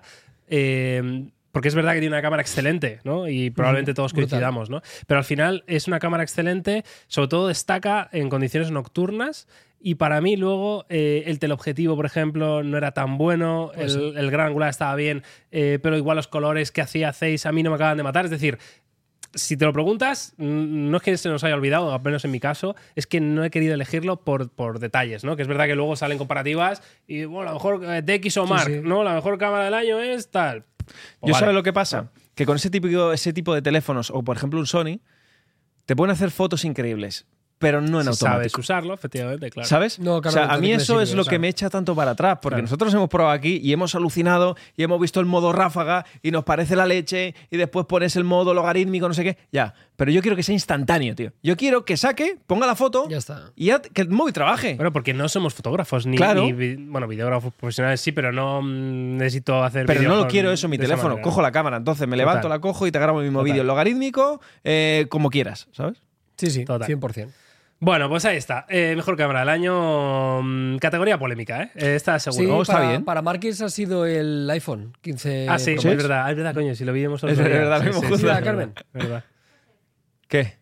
Eh, porque es verdad que tiene una cámara excelente, ¿no? Y probablemente todos coincidamos, ¿no? Pero al final es una cámara excelente, sobre todo destaca en condiciones nocturnas. Y para mí luego eh, el teleobjetivo, por ejemplo, no era tan bueno, pues el, sí. el gran angular estaba bien, eh, pero igual los colores que hacía Zeiss a mí no me acaban de matar. Es decir, si te lo preguntas, no es que se nos haya olvidado, al menos en mi caso, es que no he querido elegirlo por, por detalles, ¿no? Que es verdad que luego salen comparativas y, bueno, a lo mejor eh, D X o Mark, sí. ¿no? La mejor cámara del año es tal. Pues Yo vale. ¿sabes lo que pasa? Que con ese tipo, ese tipo de teléfonos, o por ejemplo un Sony, te pueden hacer fotos increíbles, pero no en Si automático. sabes usarlo, efectivamente, claro. ¿Sabes? No, claro, o sea, a entonces mí me eso sirve, es lo claro. que me echa tanto para atrás, porque Claro. nosotros hemos probado aquí y hemos alucinado y hemos visto el modo ráfaga y nos parece la leche y después pones el modo logarítmico, no sé qué. Ya, pero yo quiero que sea instantáneo, tío. Yo quiero que saque, ponga la foto Ya está. y ya, que el móvil trabaje. Bueno, porque no somos fotógrafos ni, Claro. ni vi- bueno, videógrafos profesionales sí, pero no mm, necesito hacer Pero vídeos no lo con- quiero eso en mi de esa teléfono. manera. Cojo la cámara, entonces me levanto, Total. la cojo y te grabo el mismo Total. vídeo logarítmico, eh, como quieras, ¿sabes? Sí, sí, Total. cien por ciento. Bueno, pues ahí está. Eh, mejor cámara del año. mm, Categoría polémica, ¿eh? Eh, Está seguro. Sí, No, está para, bien. para Marquis ha sido el iPhone quince. Ah, sí, Pro es Max. verdad, es verdad, coño, si lo vimos otro Es día. verdad, lo Sí, vimos sí, justo. sí, Mira, es Carmen. verdad, es verdad. ¿Qué?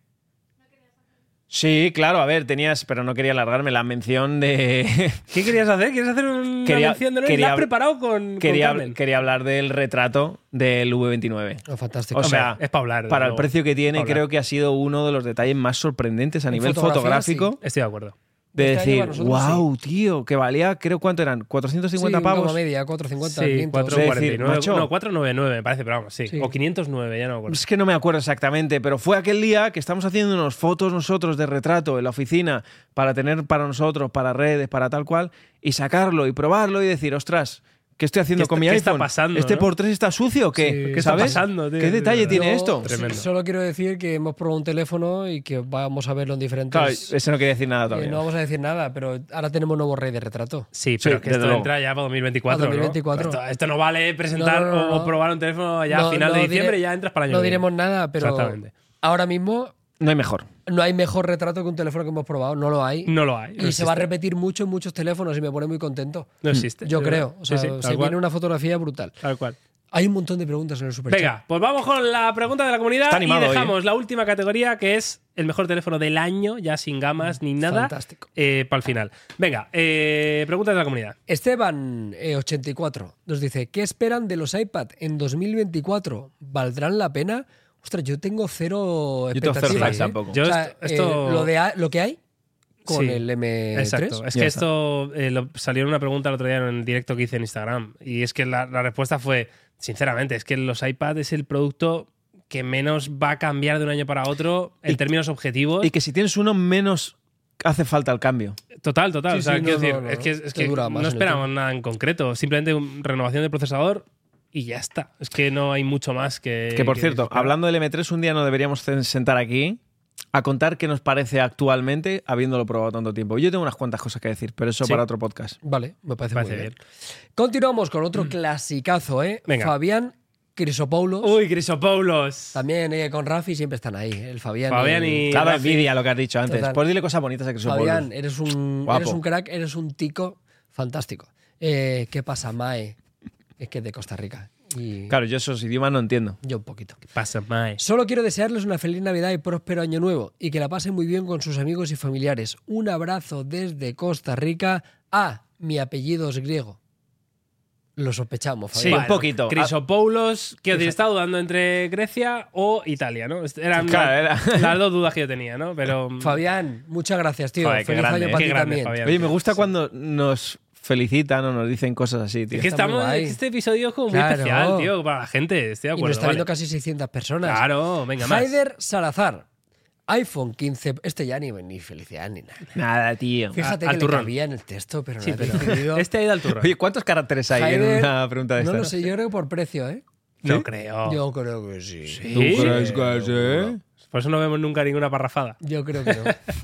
Sí, claro, a ver, tenías, pero no quería alargarme la mención de. ¿Qué querías hacer? ¿Quieres hacer una Quería- mención de no? quería- ¿La has preparado con, quería, con Carmen? quería hablar del retrato del V veintinueve. Oh, fantástico. O sea, Hombre, es para hablar. desde Para el luego. precio que tiene, Pa' hablar. creo que ha sido uno de los detalles más sorprendentes a En nivel fotografía, fotográfico. Estoy de acuerdo. De Este año decir, para nosotros, wow, tío, que valía, creo, ¿cuánto eran? ¿cuatrocientos cincuenta sí, pavos? gama media, cuatrocientos cincuenta, Sí, quinientos. cuatro Es cuarenta y decir, nueve. macho. No, cuatrocientos noventa y nueve me parece, pero vamos, sí. Sí. O quinientos nueve, ya no me acuerdo. Es que no me acuerdo exactamente, pero fue aquel día que estamos haciendo unas fotos nosotros de retrato en la oficina para tener para nosotros, para redes, para tal cual, y sacarlo y probarlo y decir, ostras, ¿qué estoy haciendo ¿Qué con está- mi qué iPhone? está pasando, ¿Este no? por tres está sucio o qué? Sí. ¿Qué está ¿Sabes? pasando, tío? ¿Qué detalle Yo- tiene Yo esto? Tremendo. Solo quiero decir que hemos probado un teléfono y que vamos a verlo en diferentes. Claro, eso no quería decir nada Eh, todavía. no vamos a decir nada, pero ahora tenemos nuevo rey de retrato. Sí, pero Sí, que desde esto luego. entra ya para dos mil veinticuatro. Para dos mil veinticuatro. ¿no? Esto, esto no vale presentar No, no, no, o- o, no. probar un teléfono ya No- a final no de diré- diciembre y ya entras para el año No que viene. diremos nada, pero Exactamente. ahora mismo No hay mejor. no hay mejor retrato que un teléfono que hemos probado. No lo hay. No lo hay. no y se va a existe. repetir mucho en muchos teléfonos y me pone muy contento. No existe. Yo de creo. verdad. O sea, Sí, sí, tal se cual. viene una fotografía brutal. Tal cual. Hay un montón de preguntas en el superchat. Venga, pues vamos con la pregunta de la comunidad Está animado y hoy, dejamos ¿eh? la última categoría que es el mejor teléfono del año, ya sin gamas ni nada, Fantástico. eh, para el final. Venga, eh, preguntas de la comunidad. Esteban eh, ochenta y cuatro nos dice, ¿qué esperan de los iPad en dos mil veinticuatro? ¿Valdrán la pena? Ostras, yo tengo cero Yo tengo cero expectativas. hype ¿eh? tampoco. Yo O sea, esto- esto- eh, lo, de, a- lo que hay con Sí, el M tres. Exacto. Es Ya que está. esto eh, lo- salió en una pregunta el otro día en el directo que hice en Instagram. Y es que la, la respuesta fue, sinceramente, es que los iPad es el producto que menos va a cambiar de un año para otro en Y- términos objetivos. Y que si tienes uno, menos hace falta el cambio. Total, total. Sí, o sea, sí, quiero no, decir, no, no, es que, no. es Te que dura más no en el esperamos nada en concreto. Simplemente un- renovación del procesador y ya está. Es que no hay mucho más que. Que por cierto, esperar. hablando del M tres, un día nos deberíamos sentar aquí a contar qué nos parece actualmente habiéndolo probado tanto tiempo. Yo tengo unas cuantas cosas que decir, pero eso Sí. para otro podcast. Vale, me parece, Parece muy bien. bien. Continuamos con otro clasicazo, ¿eh? Venga. Fabián Crisopoulos. Uy, Crisopoulos. También eh, con Rafi siempre están ahí. El Fabián. Fabián y- Claro, Rafi. envidia lo que has dicho antes. Total. Pues dile cosas bonitas a Crisopoulos. Fabián, eres un, Guapo. eres un crack, eres un tico fantástico. Eh, ¿Qué pasa, Mae? Es que es de Costa Rica. Y Claro, yo esos idiomas no entiendo. yo un poquito. Pasa, Mae. Solo quiero desearles una feliz Navidad y próspero año nuevo y que la pasen muy bien con sus amigos y familiares. Un abrazo desde Costa Rica. Ah, mi apellido es griego. Lo sospechamos, Sí, Fabián. un poquito. Crisopoulos, que decir, estaba dudando entre Grecia o Italia, ¿no? Eran Claro, la- era. las dos dudas que yo tenía, ¿no? Pero. Fabián, muchas gracias, tío. Joder, qué Feliz grande, año eh. para Qué ti grande, también. Fabián. Oye, me gusta cuando nos felicitan o nos dicen cosas así, tío. Es que Está muy estamos. guay. Este episodio es como muy Claro. especial, tío, para la gente. Estoy de Y nos acuerdo. está viendo vale. casi seiscientas personas. Claro, venga, más. Haider Salazar. iPhone quince. Este ya ni, ni felicidad ni nada. Nada, tío. Fíjate al que le turrón. cabía en el texto, pero Sí, no ha pero decidido. este ha ido al turno. Oye, ¿cuántos caracteres hay en Haider, una pregunta de no esta? lo sé, yo creo que por precio, ¿eh? No ¿Sí? creo. Yo creo que sí. ¿Sí? ¿Tú crees que sí? Por eso no vemos nunca ninguna parrafada. Yo creo que no.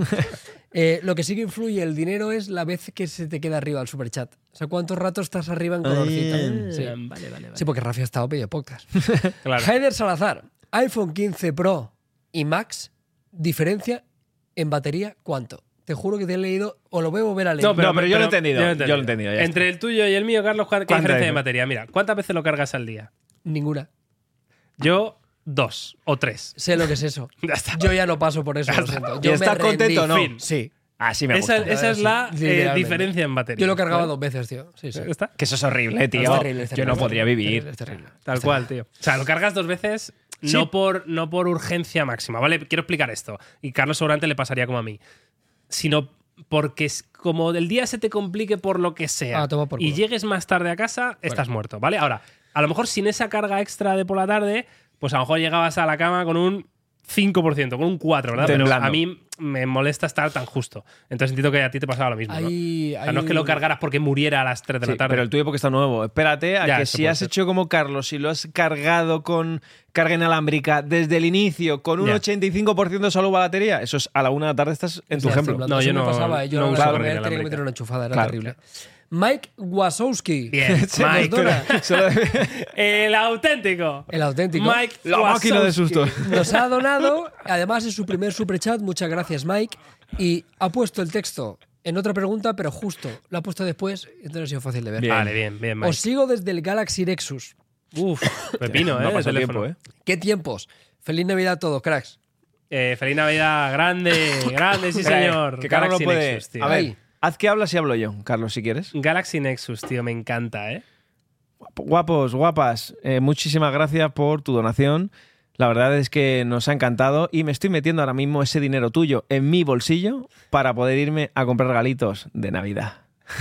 Eh, lo que sí que influye el dinero es la vez que se te queda arriba el superchat. O sea, cuántos ratos estás arriba en colorcito. Ah. Sí. Vale, vale, vale. Sí, porque Rafi ha estado medio podcast. Claro. Haider Salazar, iPhone quince Pro y Max, diferencia en batería, ¿cuánto? Te juro que te he leído, o lo voy a volver a leer. No, pero yo lo he entendido, yo lo he entendido, ya Entre el tuyo y el mío, Carlos, ¿cuál- ¿qué ¿Cuánta diferencia de es? batería? Mira, ¿cuántas veces lo cargas al día? Ninguna. Yo, dos o tres. Sé lo que es eso. Ya está. Yo ya no paso por eso, lo siento. ¿Y Yo me estás rendí. contento o no? Fin. Sí. Así me Esa, gusta. esa es la Sí, eh, literalmente. diferencia en batería. Yo lo cargaba ¿Vale? dos veces, tío. Sí, sí. Ya está. Que eso es horrible, tío. Es terrible, es Yo terrible, no podría es terrible, vivir. Es terrible. Tal cual, tío. O sea, lo cargas dos veces No, Sí. por, no por urgencia máxima, ¿vale? Quiero explicar esto. Y Carlos seguramente le pasaría como a mí. Sino porque es como el día se te complique por lo que sea Ah, toma por y culo. llegues más tarde a casa, estás muerto, ¿vale? Ahora, a lo mejor sin esa carga extra de por la tarde, pues a lo mejor llegabas a la cama con un cinco por ciento, con un cuatro por ciento, ¿verdad? Temblando. Pero a mí me molesta estar tan justo. Entonces entiendo que a ti te pasaba lo mismo, ¿no? Hay, O sea, no es que lo cargaras porque muriera a las tres de Sí, la tarde. pero el tuyo porque está nuevo. Espérate a Ya, que eso si puede has ser. hecho como Carlos, si lo has cargado con carga inalámbrica desde el inicio con un Ya. ochenta y cinco por ciento de salud batería, eso es a la una de la tarde estás en tu Estás ejemplo. temblando. No, Eso yo me no- pasaba, ¿eh? Yo no a la uso hora de carga comer tenía que inalámbrica. meter una enchufada, era Claro. terrible. Mike Wazowski, Bien, Se nos Mike. dona Solo- El auténtico. el auténtico. Mike La máquina de Wazowski. susto. Nos ha donado, además en su primer superchat, muchas gracias Mike, y ha puesto el texto en otra pregunta, pero justo lo ha puesto después, entonces ha sido fácil de ver. Bien. Vale, bien, bien, Mike. Os sigo desde el Galaxy Nexus. Uf, pepino, No ¿eh? pasó el teléfono. tiempo, ¿eh? ¿Qué tiempos? Feliz Navidad a todos, cracks. Eh, feliz Navidad, grande, grande, sí Espera, señor. Que Carlos Galaxy no puede. Nexus, tío. A ver, Ahí. haz que hablas y hablo yo, Carlos, si quieres. Galaxy Nexus, tío, me encanta, ¿eh? Guapos, guapas, eh, muchísimas gracias por tu donación. La verdad es que nos ha encantado y me estoy metiendo ahora mismo ese dinero tuyo en mi bolsillo para poder irme a comprar regalitos de Navidad.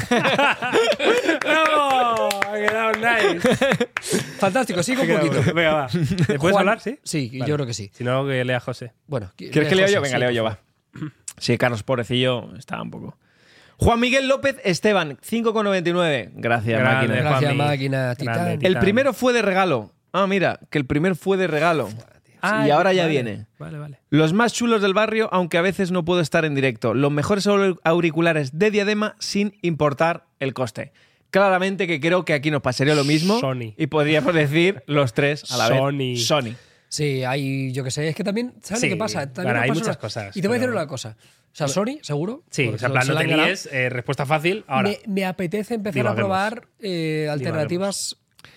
¡Bravo! Ha quedado nice. Fantástico, sigo un poquito. Venga, va. ¿Me puedes Juan- hablar, sí? Sí, Vale. yo creo que sí. Si no, que lea José. Bueno, ¿Quieres que lea yo? José, Venga, sí, leo yo, por va. Sí, Carlos, pobrecillo, está un poco. Juan Miguel López Esteban, cinco con noventa y nueve. Gracias, Grande, máquina. Gracias, Juanmi. máquina, titán. Grande, El titán. primero fue de regalo. Ah, mira, que el primer fue de regalo. Ah, y ahora ya vale. viene. Vale, vale. Los más chulos del barrio, aunque a veces no puedo estar en directo. Los mejores au- auriculares de Diadema sin importar el coste. Claramente que creo que aquí nos pasaría lo mismo. Sony. Y podríamos decir los tres a la Sony. vez. Sony. Sí, hay, yo que sé, es que también, ¿sabes Sí, lo que pasa? También bueno, nos hay pasa muchas una- cosas, Y te voy a decir pero- una cosa. O sea, Sony, seguro. Sí, porque o sea, en se- plan, se no la te han ganado. líes, eh, respuesta fácil. Ahora, Me, me apetece empezar Divaguemos. a probar eh, alternativas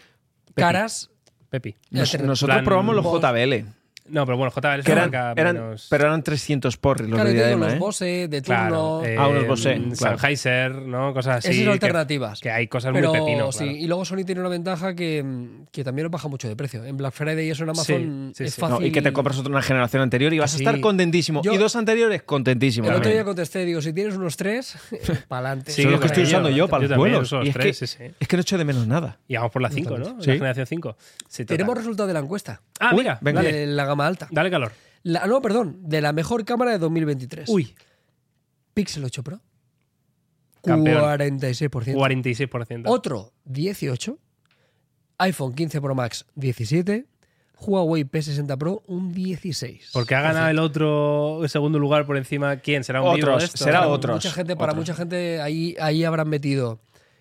caras. Pepi. Nos- Alternativas. nosotros plan, probamos los vos- J B L. No, pero bueno, J B L es Que una eran, marca eran- menos... pero eran trescientos porris los Claro, de te digo, Diadema, los ¿eh? Bose de turno. Claro, eh, Ah, unos Bose, claro. Sennheiser, ¿no? Cosas así. Esas son que- alternativas. Que, hay cosas pero muy pepino, sí, claro. y luego Sony tiene una ventaja que, que también nos baja mucho de precio. En Black Friday y eso en Amazon Sí, sí, es sí. fácil. No, y que te compras otra una generación anterior y vas Sí. a estar contentísimo. Yo- y dos anteriores, contentísimo. El otro también. día contesté, digo, si tienes unos tres, para adelante. Sí, Son los que yo estoy también, usando yo para yo los también vuelos. uso los Y es, tres, que, sí, sí. es que no echo de menos nada. Y vamos por la cinco, ¿no? Sí. La generación cinco. Sí, total. Tenemos resultado de la encuesta. Ah, Uy, mira, venga. dale, De la gama alta. dale calor. La- no, perdón, de la mejor cámara de dos mil veintitrés. Uy, Pixel ocho Pro. Campeón. cuarenta y seis por ciento. cuarenta y seis por ciento. Otro, dieciocho. iPhone quince Pro Max, diecisiete. Huawei P sesenta Pro, un dieciséis. Porque ha ganado el otro segundo lugar por encima. ¿Quién? ¿Será un vivo Otros, de esto? será Para otros, Mucha gente, para otros. mucha gente, ahí, ahí habrán metido.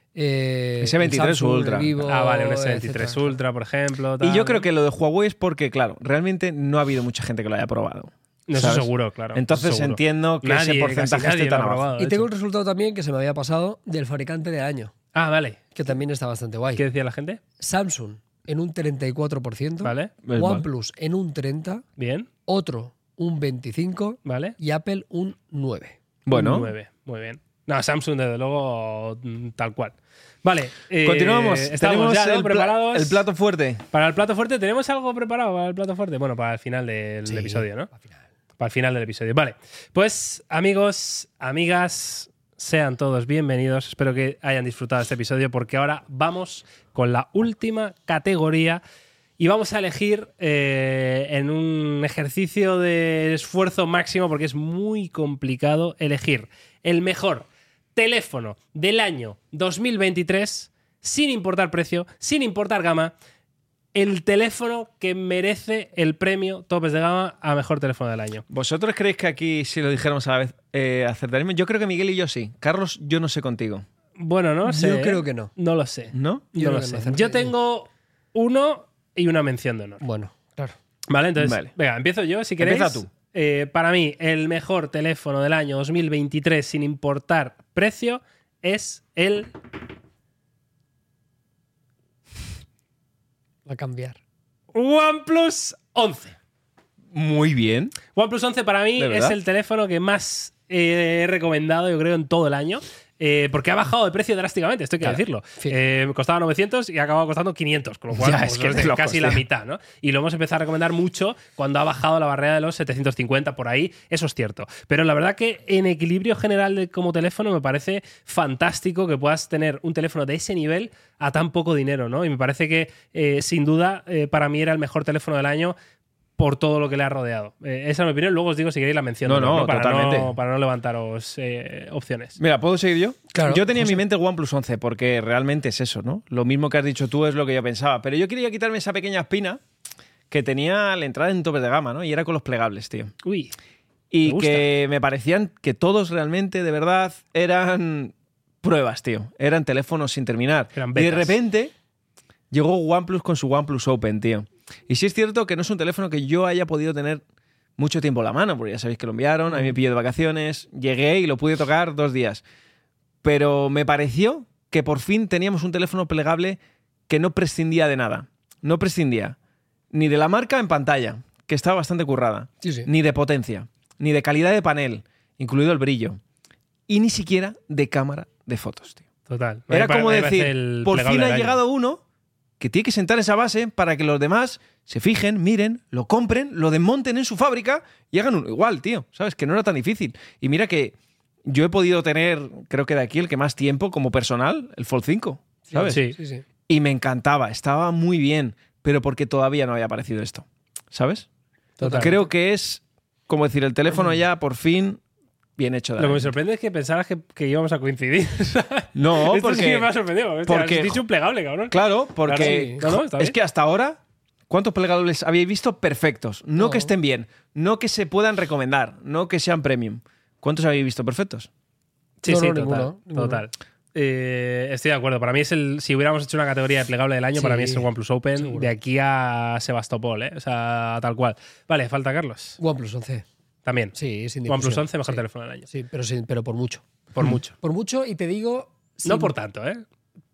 Eh, ese veintitrés el Samsung, Ultra. el Vivo, Ah, vale, un S veintitrés etcétera. Ultra, por ejemplo. Y tal, yo creo ¿no? que lo de Huawei es porque, claro, realmente no ha habido mucha gente que lo haya probado. No, eso ¿sabes? seguro, claro. Entonces seguro. entiendo que Nadie, ese porcentaje casi nadie esté tan lo ha abajo. probado, de Y tengo hecho. el resultado también que se me había pasado del fabricante de año, Ah, vale. que también está bastante guay. ¿Qué decía la gente? Samsung en un treinta y cuatro por ciento. Vale. Es OnePlus en un treinta por ciento. Bien. Otro un veinticinco por ciento. Vale. Y Apple un nueve por ciento. Bueno, Un nueve. Muy bien. No, Samsung, desde luego, mm, tal cual. Vale. eh, continuamos. Estamos Tenemos ya, ¿no? el, pla- preparados. el plato fuerte. Para el plato fuerte, ¿tenemos algo preparado para el plato fuerte? Bueno, para el final del Sí, episodio, ¿no? al final. Para el final del episodio. Vale. Pues, amigos, amigas, sean todos bienvenidos. Espero que hayan disfrutado de este episodio porque ahora vamos con la última categoría y vamos a elegir eh, en un ejercicio de esfuerzo máximo porque es muy complicado elegir el mejor teléfono del año dos mil veintitrés sin importar precio, sin importar gama. El teléfono que merece el premio Topes de Gama a mejor teléfono del año. ¿Vosotros creéis que aquí, si lo dijéramos a la vez, eh, acertaríamos? Yo creo que Miguel y yo sí. Carlos, yo no sé contigo. Bueno, no sé. Yo ¿eh? creo que no. No lo sé. ¿No? Yo no lo creo que sé. no acertaría. Yo tengo uno y una mención de honor. Bueno, claro. Vale, entonces, Vale. venga, empiezo yo si queréis. Empieza tú. Eh, para mí, el mejor teléfono del año dos mil veintitrés sin importar precio es el Va a cambiar. OnePlus once. Muy bien. OnePlus once para mí ¿De es verdad? el teléfono que más eh, he recomendado, yo creo, en todo el año. eh, porque ha bajado de precio drásticamente, esto hay que Claro, decirlo. sí. Eh, costaba novecientos y ha acabado costando quinientos, con lo cual Ya, pues, es que es de de locos, casi tío. la mitad, ¿no? Y lo hemos empezado a recomendar mucho cuando ha bajado la barrera de los setecientos cincuenta por ahí, eso es cierto. Pero la verdad que en equilibrio general de, como teléfono me parece fantástico que puedas tener un teléfono de ese nivel a tan poco dinero, ¿no? Y me parece que eh, sin duda eh, para mí era el mejor teléfono del año por todo lo que le ha rodeado. Eh, esa es mi opinión. Luego os digo si queréis la mención. No, de honor, no, Para totalmente. no Para no levantaros eh, opciones. Mira, ¿puedo seguir yo? Claro, yo tenía en José. mi mente el OnePlus once porque realmente es eso, ¿no? Lo mismo que has dicho tú es lo que yo pensaba. Pero yo quería quitarme esa pequeña espina que tenía al entrar en tope de gama, ¿no? Y era con los plegables, tío. Uy. Y Me gusta. que me parecían que todos realmente, de verdad, eran pruebas, tío. Eran teléfonos sin terminar. Eran y de betas. repente llegó OnePlus con su OnePlus Open, tío. Y sí es cierto que no es un teléfono que yo haya podido tener mucho tiempo en la mano, porque ya sabéis que lo enviaron, a mí me pilló de vacaciones, llegué y lo pude tocar dos días. Pero me pareció que por fin teníamos un teléfono plegable que no prescindía de nada. No prescindía ni de la marca en pantalla, que estaba bastante currada, Sí, sí. ni de potencia, ni de calidad de panel, incluido el brillo, y ni siquiera de cámara de fotos, tío. Total. Era Me pare- como me parece decir, el por plegable fin ha del año. llegado uno que tiene que sentar esa base para que los demás se fijen, miren, lo compren, lo desmonten en su fábrica y hagan uno igual, tío. ¿Sabes? Que no era tan difícil. Y mira que yo he podido tener, creo que de aquí el que más tiempo como personal, el Fold cinco, ¿sabes? Sí. Sí, sí. Y me encantaba, estaba muy bien, pero porque todavía no había aparecido esto, ¿sabes? Total. Creo que es, como decir, el teléfono ya por fin bien hecho. De Lo que me año. sorprende es que pensaras que, que íbamos a coincidir. No, Esto sí porque... que me ha sorprendido. Hostia, porque- has dicho un plegable, cabrón. Claro, porque Claro, sí. No, no, está es bien. que hasta ahora, ¿cuántos plegables habéis visto perfectos? No, No. que estén bien, no que se puedan recomendar, no que sean premium. ¿Cuántos habéis visto perfectos? Sí, No, sí, no, total. ninguno, ninguno. total. Eh, estoy de acuerdo. Para mí es el. Si hubiéramos hecho una categoría de plegable del año, Sí, para mí es el OnePlus Open seguro. de aquí a Sebastopol, ¿eh? O sea, tal cual. Vale, falta Carlos. OnePlus once. También. Sí, sin OnePlus discusión. once, mejor Sí. teléfono del año. Sí, pero, sin- pero por mucho. Por mucho. Por mucho, y te digo. No sin- por tanto, ¿eh?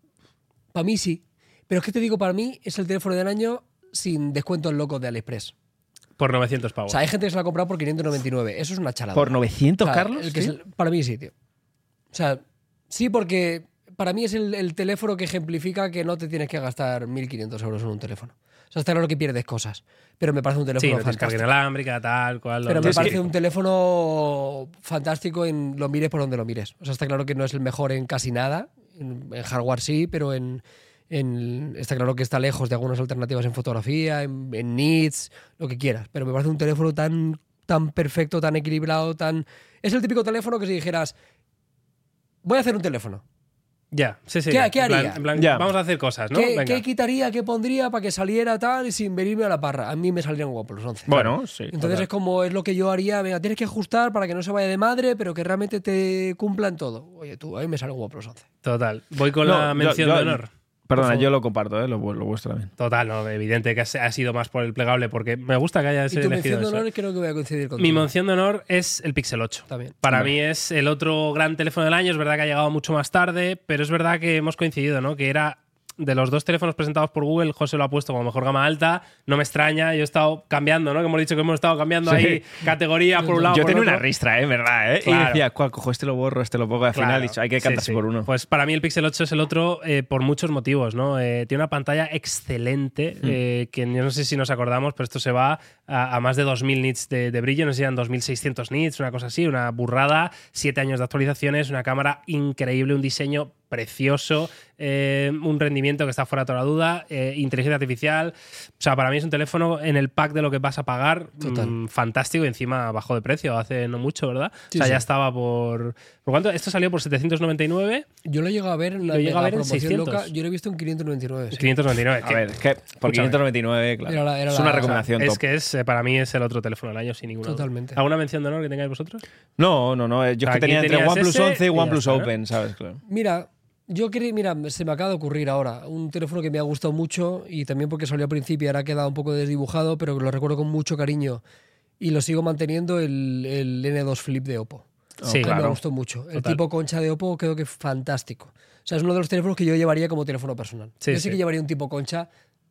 Para mí sí. Pero es que te digo, para mí es el teléfono del año sin descuentos locos de AliExpress. Por novecientos pavos. O sea, hay gente que se lo ha comprado por quinientos noventa y nueve. Eso es una chalada. ¿Por novecientos, O sea, Carlos? el que es tío? el- para mí sí, tío. O sea, sí, porque para mí es el, el teléfono que ejemplifica que no te tienes que gastar mil quinientos euros en un teléfono. O sea, está claro que pierdes cosas. Pero me parece un sí, teléfono no tienes carga fantástico. inalámbrica, tal, cual. Pero lo- me sí, parece sí. un teléfono fantástico en lo mires por donde lo mires. O sea, está claro que no es el mejor en casi nada. En, en hardware sí, pero en, en- está claro que está lejos de algunas alternativas en fotografía, en, en nits, lo que quieras. Pero me parece un teléfono tan, tan perfecto, tan equilibrado, tan... Es el típico teléfono que si dijeras, voy a hacer un teléfono. Ya, sí, sí. ¿Qué- ya. qué En plan- haría? en plan, Ya. vamos a hacer cosas, ¿no? ¿Qué, Venga. qué quitaría, qué pondría para que saliera tal y sin venirme a la parra? A mí me saldrían OnePlus once. Bueno, sí. Entonces total. es como es lo que yo haría, venga, tienes que ajustar para que no se vaya de madre, pero que realmente te cumplan todo. Oye, tú, a mí me sale un OnePlus once. Total. Voy con No, la yo- mención yo- de honor. Perdona, por favor. yo lo comparto, ¿eh? lo, lo vuestro también. Total, no, evidente que ha sido más por el plegable, porque me gusta que hayas Y tu elegido mención de eso. honor creo que voy a coincidir contigo. Mi mención de honor es el Pixel ocho. También. Para Hombre. mí es el otro gran teléfono del año. Es verdad que ha llegado mucho más tarde, pero es verdad que hemos coincidido, ¿no? Que era de los dos teléfonos presentados por Google, José lo ha puesto como mejor gama alta. No me extraña, yo he estado cambiando, ¿no? Que hemos dicho que hemos estado cambiando Sí. ahí categoría por un lado. Yo por tenía otro. una ristra, ¿eh? ¿Verdad? ¿eh? Claro. Y decía, ¿cuál cojo? Este lo borro, este lo pongo. Al final, Claro, he dicho, hay que sí, cantarse sí. por uno. Pues para mí el Pixel ocho es el otro eh, por muchos motivos, ¿no? Eh, tiene una pantalla excelente, Hmm. eh, que yo no sé si nos acordamos, pero esto se va a, a más de dos mil nits de, de brillo, no sé si eran dos mil seiscientos nits, una cosa así, una burrada, siete años de actualizaciones, una cámara increíble, un diseño precioso, eh, un rendimiento que está fuera de toda duda, eh, inteligencia artificial. O sea, para mí es un teléfono en el pack de lo que vas a pagar, Total. mm, fantástico, y encima bajó de precio hace no mucho, ¿verdad? Sí, o sea, sí. ya estaba por... ¿Por cuánto? Esto salió por setecientos noventa y nueve, Yo lo he llegado a ver en la Lo llega a ver en promoción seiscientos. loca. Yo lo he visto en quinientos noventa y nueve. sí. quinientos noventa y nueve. A que- ver, es que por quinientos noventa y nueve, claro. Era la- era es la- una o sea, recomendación es top. que es, eh, para mí es el otro teléfono del año, sin ninguna duda. Totalmente. ¿Alguna mención de honor que tengáis vosotros? No, no, no. eh, Yo es que Aquí tenía entre tenías OnePlus ese once y y ya OnePlus está, ¿no? Open, ¿sabes? Claro. Mira, yo quería, mira, se me acaba de ocurrir ahora un teléfono que me ha gustado mucho y también porque salió al principio y ahora ha quedado un poco desdibujado, pero que lo recuerdo con mucho cariño y lo sigo manteniendo, el, el N dos Flip de Oppo. Sí, A mí claro. me gustó mucho. El Total. tipo concha de Oppo creo que es fantástico. O sea, es uno de los teléfonos que yo llevaría como teléfono personal. Sí, yo sí, sí. que llevaría un tipo concha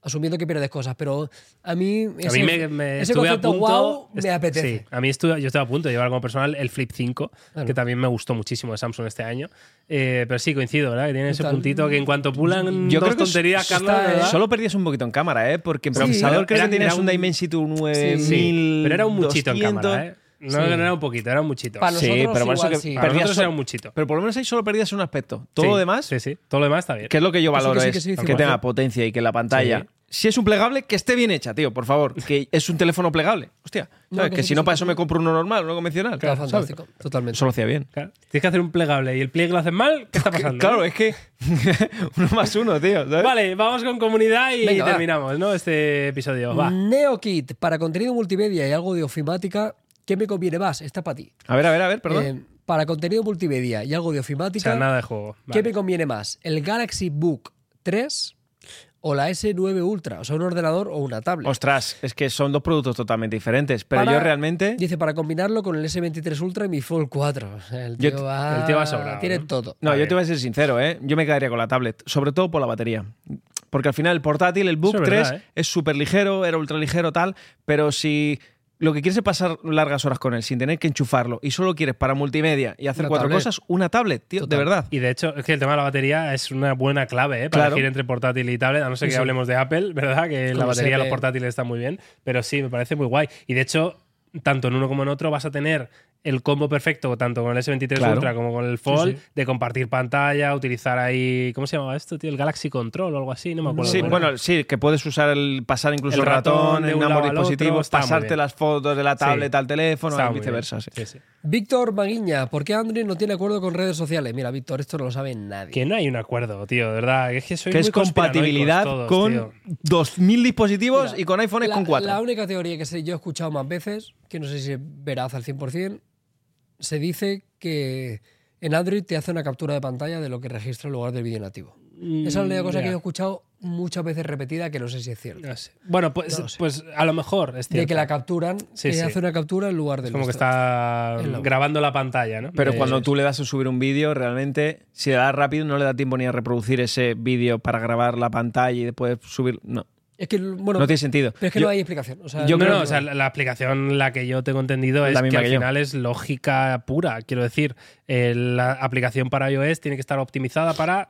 asumiendo que pierdes cosas, pero a mí ese, a mí me, me ese estuve a concepto punto, wow est- me apetece. Sí, a mí estuve, yo estaba a punto de llevar como personal el Flip cinco, Claro. que también me gustó muchísimo de Samsung este año. Eh, pero sí, coincido, ¿verdad? Que tiene ese Total. puntito que en cuanto pulan Yo dos creo que tonterías, está- Carlos, ¿verdad? Solo perdías un poquito en cámara, ¿eh? Porque en Sí, procesador creo era- que tenías era un un- Dimensity nueve mil Sí, pero era un muchito en doscientos. cámara, ¿eh? No, Sí. no era un poquito, era un muchito. Para Sí, nosotros pero por eso igual que sí. Para perdías nosotros so- era un muchito. Pero por lo menos ahí solo perdías un aspecto. Todo Sí, lo demás, Sí, sí. Todo lo demás está bien. que es lo que yo Eso que valoro, sí, es que sí, que cien por tenga cien. potencia y que la pantalla... Sí. Si es un plegable, que esté bien hecha, tío, por favor. Que es un teléfono plegable. Hostia, No, ¿sabes? que que sí, si que no, sí, para que eso sí. me compro uno normal, uno convencional. Está ¿sabes? fantástico, totalmente. Eso lo hacía bien. Claro. Tienes que hacer un plegable y el pliegue lo haces mal, ¿qué está pasando? Claro, no? es que uno más uno, tío. ¿sabes? Vale, vamos con comunidad y Venga, va. terminamos, ¿no? Este episodio. Va. NeoKit, para contenido multimedia y algo de ofimática, ¿qué me conviene más? Está para ti. A ver, a ver, a ver, perdón. Eh, para contenido multimedia y algo de O ofimática, sea, nada de juego. ¿qué Vale. me conviene más? ¿El Galaxy Book tres o la ese nueve Ultra? O sea, un ordenador o una tablet. Ostras, es que son dos productos totalmente diferentes. Pero Para- yo realmente. Dice, para combinarlo con el ese veintitrés Ultra y mi Fold cuatro. O sea, el Yo tío te- va, el tío va sobrado, tiene ¿no? todo. No, A yo ver. te voy a ser sincero, ¿eh? Yo me quedaría con la tablet, sobre todo por la batería. Porque al final el portátil, el Book Eso es tres, verdad, ¿eh? es súper ligero, era ultra ligero, tal, pero si lo que quieres es pasar largas horas con él sin tener que enchufarlo y solo quieres para multimedia y hacer Una cuatro tablet. cosas, una tablet, tío, Total. de verdad. Y de hecho, es que el tema de la batería es una buena clave, ¿eh? Para Claro. elegir entre portátil y tablet, a no ser Sí, que sí. hablemos de Apple, ¿verdad? Que la Como batería se de los ve. portátiles está muy bien, pero sí, me parece muy guay. Y de hecho, tanto en uno como en otro vas a tener el combo perfecto, tanto con el ese veintitrés Claro. Ultra como con el Fold, Sí, sí. de compartir pantalla, utilizar ahí. ¿Cómo se llamaba esto, tío? El Galaxy Control o algo así, no me acuerdo. Sí, cómo bueno, era. sí, que puedes usar el pasar incluso El el ratón, ratón de en un ambos lado al otro, dispositivos, está muy pasarte bien. las fotos de la tablet Sí. al teléfono Está y muy viceversa. bien. Sí. Sí, sí. Víctor Maguiña, ¿por qué Android no tiene acuerdo con redes sociales? Mira, Víctor, esto no lo sabe nadie. Que no hay un acuerdo, tío, de verdad. Es que soy Que es compatibilidad con dos mil dispositivos Mira, y con iPhones la, con cuatro. La única teoría que sé- yo he escuchado más veces, que no sé si es veraz al cien por cien, se dice que en Android te hace una captura de pantalla de lo que registra en lugar del vídeo nativo. Esa es la única cosa que yo he escuchado muchas veces repetida, que no sé si es cierto. No sé. Bueno, pues, No lo sé. pues a lo mejor es De cierto. que la capturan, Sí, que sí. hace una captura en lugar del Es como que nuestro. está En la- grabando la pantalla, ¿no? Pero Eh, cuando eso tú le das a subir un vídeo, realmente, si le das rápido, no le da tiempo ni a reproducir ese vídeo para grabar la pantalla y después subir. No, Es que, bueno, no tiene sentido. pero es que Yo- no hay explicación. O sea, yo no, creo no, que- o sea, la, la aplicación, la que yo tengo entendido, es La que misma al que yo. final es lógica pura. Quiero decir, eh, la aplicación para iOS tiene que estar optimizada para.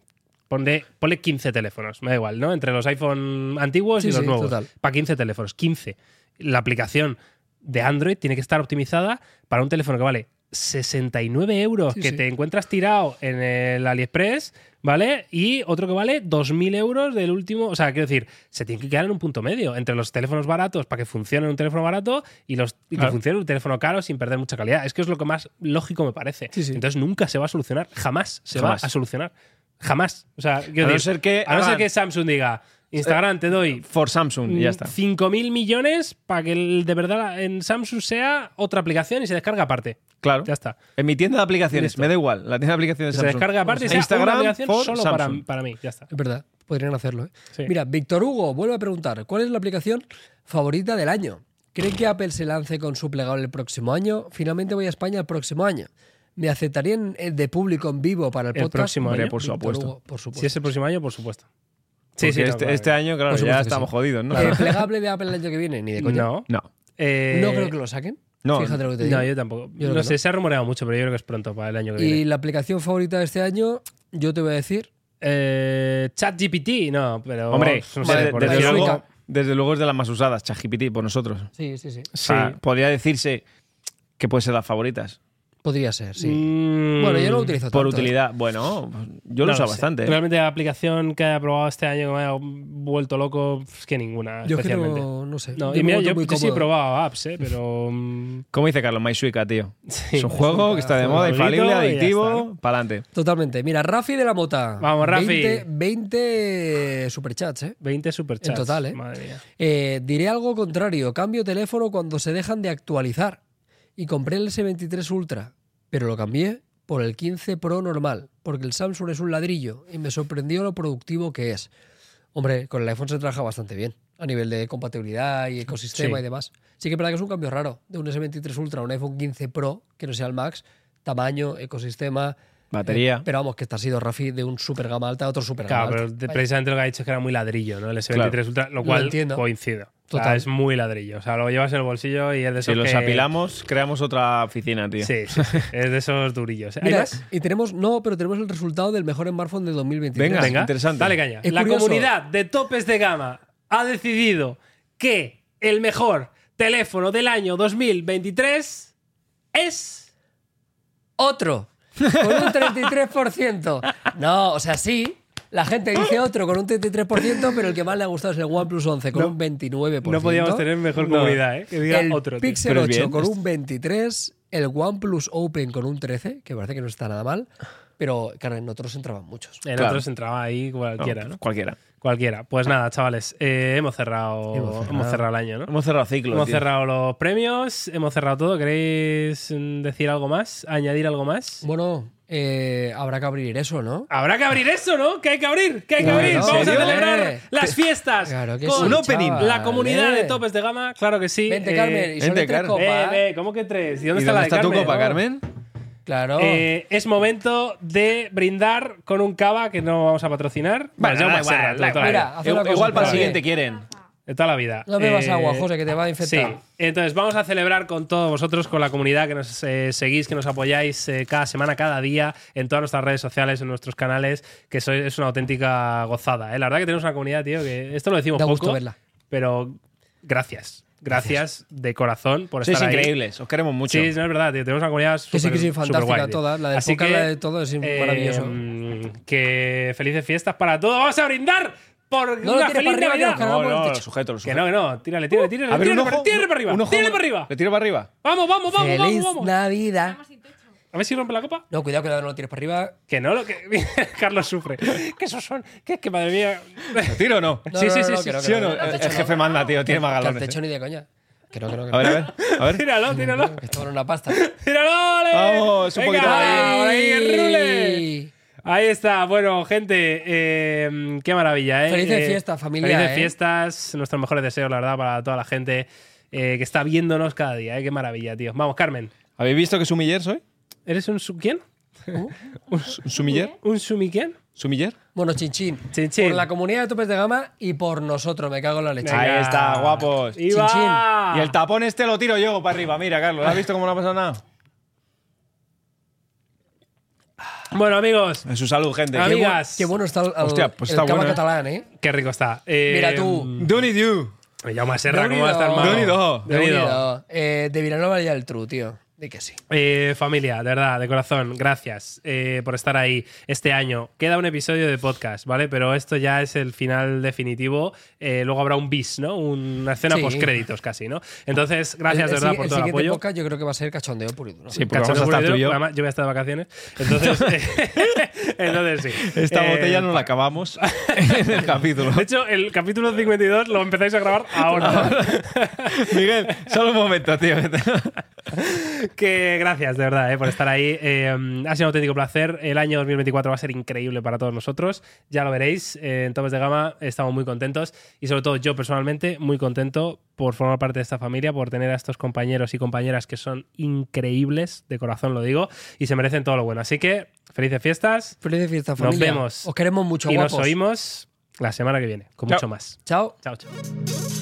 Ponle, ponle quince teléfonos, me da igual, ¿no? Entre los iPhone antiguos Sí, y los sí, nuevos. total. Para quince teléfonos, quince. La aplicación de Android tiene que estar optimizada para un teléfono que vale sesenta y nueve euros, Sí, que sí. te encuentras tirado en el AliExpress, ¿vale? Y otro que vale dos mil euros del último. O sea, quiero decir, se tiene que quedar en un punto medio entre los teléfonos baratos para que funcione un teléfono barato y, los, y que Claro. funcione un teléfono caro sin perder mucha calidad. Es que es lo que más lógico me parece. Sí, sí. Entonces nunca se va a solucionar. Jamás se Jamás. va a solucionar. Jamás. O sea, quiero A no decir, ser que a no ser hagan- que Samsung diga, Instagram, te doy For Samsung, y ya está. cinco mil millones para que el- de verdad en Samsung sea otra aplicación y se descarga aparte. Claro. Ya está. En mi tienda de aplicaciones, Listo. me da igual. La tienda de aplicaciones Se de Samsung. descarga aparte y E sea una Instagram aplicación for solo para, Samsung. para mí. Ya está. Es verdad, podrían hacerlo. ¿eh? Sí. Mira, Víctor Hugo vuelve a preguntar, ¿cuál es la aplicación favorita del año? ¿Creen que Apple se lance con su plegable el próximo año? Finalmente voy a España el próximo año. ¿Me aceptarían eh, de público en vivo para el, El podcast? próximo Hombre, año. por Víctor supuesto. Hugo, por supuesto. Si es el próximo año, por supuesto. Sí, Porque sí, no, este, claro. este año, claro, Por supuesto ya que estamos sí. jodidos, ¿no? Eh, ¿Plegable de Apple el año que viene? Ni de coña. No. No. Eh, No creo que lo saquen. No, Fíjate lo que te digo. No, yo tampoco. Yo creo no que sé, no. se ha rumoreado mucho, pero yo creo que es pronto para el año que Y viene. la aplicación favorita de este año, yo te voy a decir, Eh, ChatGPT, no, pero. Hombre, no sé, desde, por desde decir Suica. luego, algo. desde luego es de las más usadas, ChatGPT, por nosotros. sí, sí, sí. O sea, Sí. podría decirse que puede ser las favoritas. Podría ser, sí. Mm, Bueno, yo no lo utilizo tanto. Por ¿eh? utilidad. Bueno, yo lo no uso sé. bastante. ¿eh? Realmente la aplicación que haya probado este año que me haya vuelto loco, es que ninguna, Yo es que especialmente. no, no sé. No, Yo y me mira, encuentro yo, muy yo sí he cómodo. probado apps, ¿eh? pero. mm, ¿Cómo dice Carlos? MySuica, tío. sí. es un juego que está de moda, Jueguito infalible, y ya adictivo, para adelante. Totalmente. Mira, Rafi de la Mota. Vamos, Rafi. veinte, veinte superchats, ¿eh? veinte superchats. En total, ¿eh? Madre mía. Eh, diré algo contrario. Cambio teléfono cuando se dejan de actualizar. Y compré el ese veintitrés Ultra, pero lo cambié por el quince Pro normal, porque el Samsung es un ladrillo y me sorprendió lo productivo que es. Hombre, con el iPhone se trabaja bastante bien, a nivel de compatibilidad y ecosistema Sí. y demás. Sí que es verdad que es un cambio raro, de un ese veintitrés Ultra a un iPhone quince Pro, que no sea el Max, tamaño, ecosistema, Batería. Eh, pero vamos, que este ha sido, Rafi, de un super gama alta a otro super gama Claro, pero alta. de- Vaya. precisamente lo que ha dicho es que era muy ladrillo, ¿no? El S veintitrés Ultra, lo cual entiendo. coincido. O sea, Total. es muy ladrillo. O sea, lo llevas en el bolsillo y es de Si esos los que... apilamos, creamos otra oficina, tío. Sí, sí, sí. Es de esos durillos. ¿Hay Mira, más? y tenemos, no, pero tenemos el resultado del mejor smartphone de dos mil veintitrés. Venga. Venga, interesante. dale caña. Es La curioso. comunidad de topes de gama ha decidido que el mejor teléfono del año dos mil veintitrés es... Otro, con un treinta y tres por ciento. No, o sea, sí, la gente dice otro con un treinta y tres por ciento, pero el que más le ha gustado es el OnePlus once con No- un veintinueve por ciento. No podíamos tener mejor No. comunidad, ¿eh? Que diga El otro. tío. Pixel Pero es ocho bien. con un veintitrés, el OnePlus Open con un trece, que parece que no está nada mal, pero claro, en otros entraban muchos. En Claro. otros entraba ahí cualquiera, ¿no? Cualquiera. Cualquiera. Pues nada, chavales, eh, hemos, cerrado, Hemos cerrado. hemos cerrado el año, ¿no? Hemos cerrado ciclo. Hemos tío. cerrado los premios, hemos cerrado todo. ¿Queréis mm, decir algo más? ¿Añadir algo más? Bueno, eh, habrá que abrir eso, ¿no? Habrá que abrir eso, ¿no? ¿Qué hay que abrir? ¿Qué hay que Claro, abrir? ¿en Vamos a serio? celebrar Eh. las fiestas Claro que con sí, un opening. chaval, la comunidad eh. de topes de gama. Claro que sí. Vente, Eh, Carmen, y son vente, tres Carmen. copas. eh, eh, ¿Cómo que tres? ¿Y dónde ¿Y está dónde la de está tu Carmen? copa, Oh. Carmen? Claro. Eh, es momento de brindar con un cava que no vamos a patrocinar. Bueno, ya da más igual, serra, da toda la igual. vida. Mira, haz una Igual, cosa, igual para el espérate. siguiente quieren. De toda la vida. No bebas Eh, agua, José, que te va a Sí, infectar. entonces vamos a celebrar con todos vosotros, con la comunidad que nos eh, seguís, que nos apoyáis eh, cada semana, cada día, en todas nuestras redes sociales, en nuestros canales, que sois, es una auténtica gozada. ¿eh? La verdad que tenemos una comunidad, tío, que esto lo decimos Da poco, gusto verla. pero gracias. Gracias de corazón por Sois estar ahí. increíbles, os queremos mucho. Sí, no es verdad, tío. Tenemos una comunidad Que sí, súper- que sí, súper fantástica guay, tío. todas. La del Así podcast, que, la de todo, es eh, maravilloso. Que felices fiestas para todos. Vamos a brindar por No lo una tires feliz para arriba, que Navidad. nos cargamos No, no, el lo techo. sujeto, lo Que sujeto. no, que no. Tírale, tírale, tírale. A ver, un tírale, ojo, para- tírale para arriba. un ojo- Tírale para arriba. Le tiro para arriba. Vamos, vamos, vamos, Feliz vamos, vamos. Navidad. A ver si rompe la copa. No, cuidado, cuidado, no lo tires para arriba. Que no, lo que. Carlos sufre. Que esos son. Que, que madre mía. ¿Lo tiro o no? No, Sí, no, sí, no, sí, no, sí, que no, ¿Sí que o no? no, que al El techo jefe no. manda, tío, tiene más Que al galones. techo ni de coña. Que no, que no, que A ver, a no. ver. A ver. Tíralo, tíralo. Que esto vale una pasta. Tíralo, ole. Vamos, un Venga, poquito más. por ahí, que rule. ¡Ay! Ahí está, bueno, gente, eh, qué maravilla, ¿eh? Felices Eh, fiestas, familia, Felices ¿eh? fiestas, nuestros mejores deseos, la verdad, para toda la gente eh, que está viéndonos cada día, ¿eh? Qué maravilla, tío. Vamos, Carmen, ¿Habéis visto que sumiller soy? ¿eres un su quién? ¿Un sumiller? ¿Un sumi quién? ¿Sumiller? Bueno, chinchín. Chin, chin. Por la comunidad de topes de gama y por nosotros, me cago en la leche. Venga. Ahí está, guapos. ¡Y va! Y el tapón este lo tiro yo para arriba. Mira, Carlos, ¿has visto cómo no ha pasado nada? Bueno, amigos, En su salud, gente. Amiga. Qué, bu- Amigas. qué bueno está el, el, Hostia, pues el está cava bueno, ¿eh? catalán, ¿eh? qué rico está. Eh, Mira tú. Don't need you. Me llamo a Serra, ¿cómo va a Déu-n'hi-do. estar malo? Déu-n'hi-do. Déu-n'hi-do. Déu-n'hi-do. Eh, de Vilanova ya el true, tío. De que sí. Eh, familia, de verdad, de corazón, gracias eh, por estar ahí este año. Queda un episodio de podcast, ¿vale? Pero esto ya es el final definitivo. Eh, luego habrá un bis, ¿no? Una escena Sí. post-créditos casi, ¿no? Entonces, gracias el, de verdad el, por el todo el siguiente apoyo. podcast yo creo que va a ser cachondeo puro y duro. Sí, porque Cachondeo vamos a estar puro tú y y duro. yo. Además, yo voy a estar de vacaciones. Entonces, entonces sí. Esta Eh, botella no la acabamos en el capítulo. De hecho, el capítulo cincuenta y dos lo empezáis a grabar ahora. Miguel, solo un momento, tío. Que gracias, de verdad, eh, por estar ahí. Eh, ha sido un auténtico placer. El año dos mil veinticuatro va a ser increíble para todos nosotros. Ya lo veréis. Eh, en Topes de Gama estamos muy contentos. Y sobre todo yo personalmente muy contento por formar parte de esta familia, por tener a estos compañeros y compañeras que son increíbles, de corazón lo digo, y se merecen todo lo bueno. Así que, felices fiestas. Feliz fiesta, Nos familia. vemos. Os queremos mucho, Y guapos. nos oímos la semana que viene, con Chao. mucho más. Chao. Chao, chao.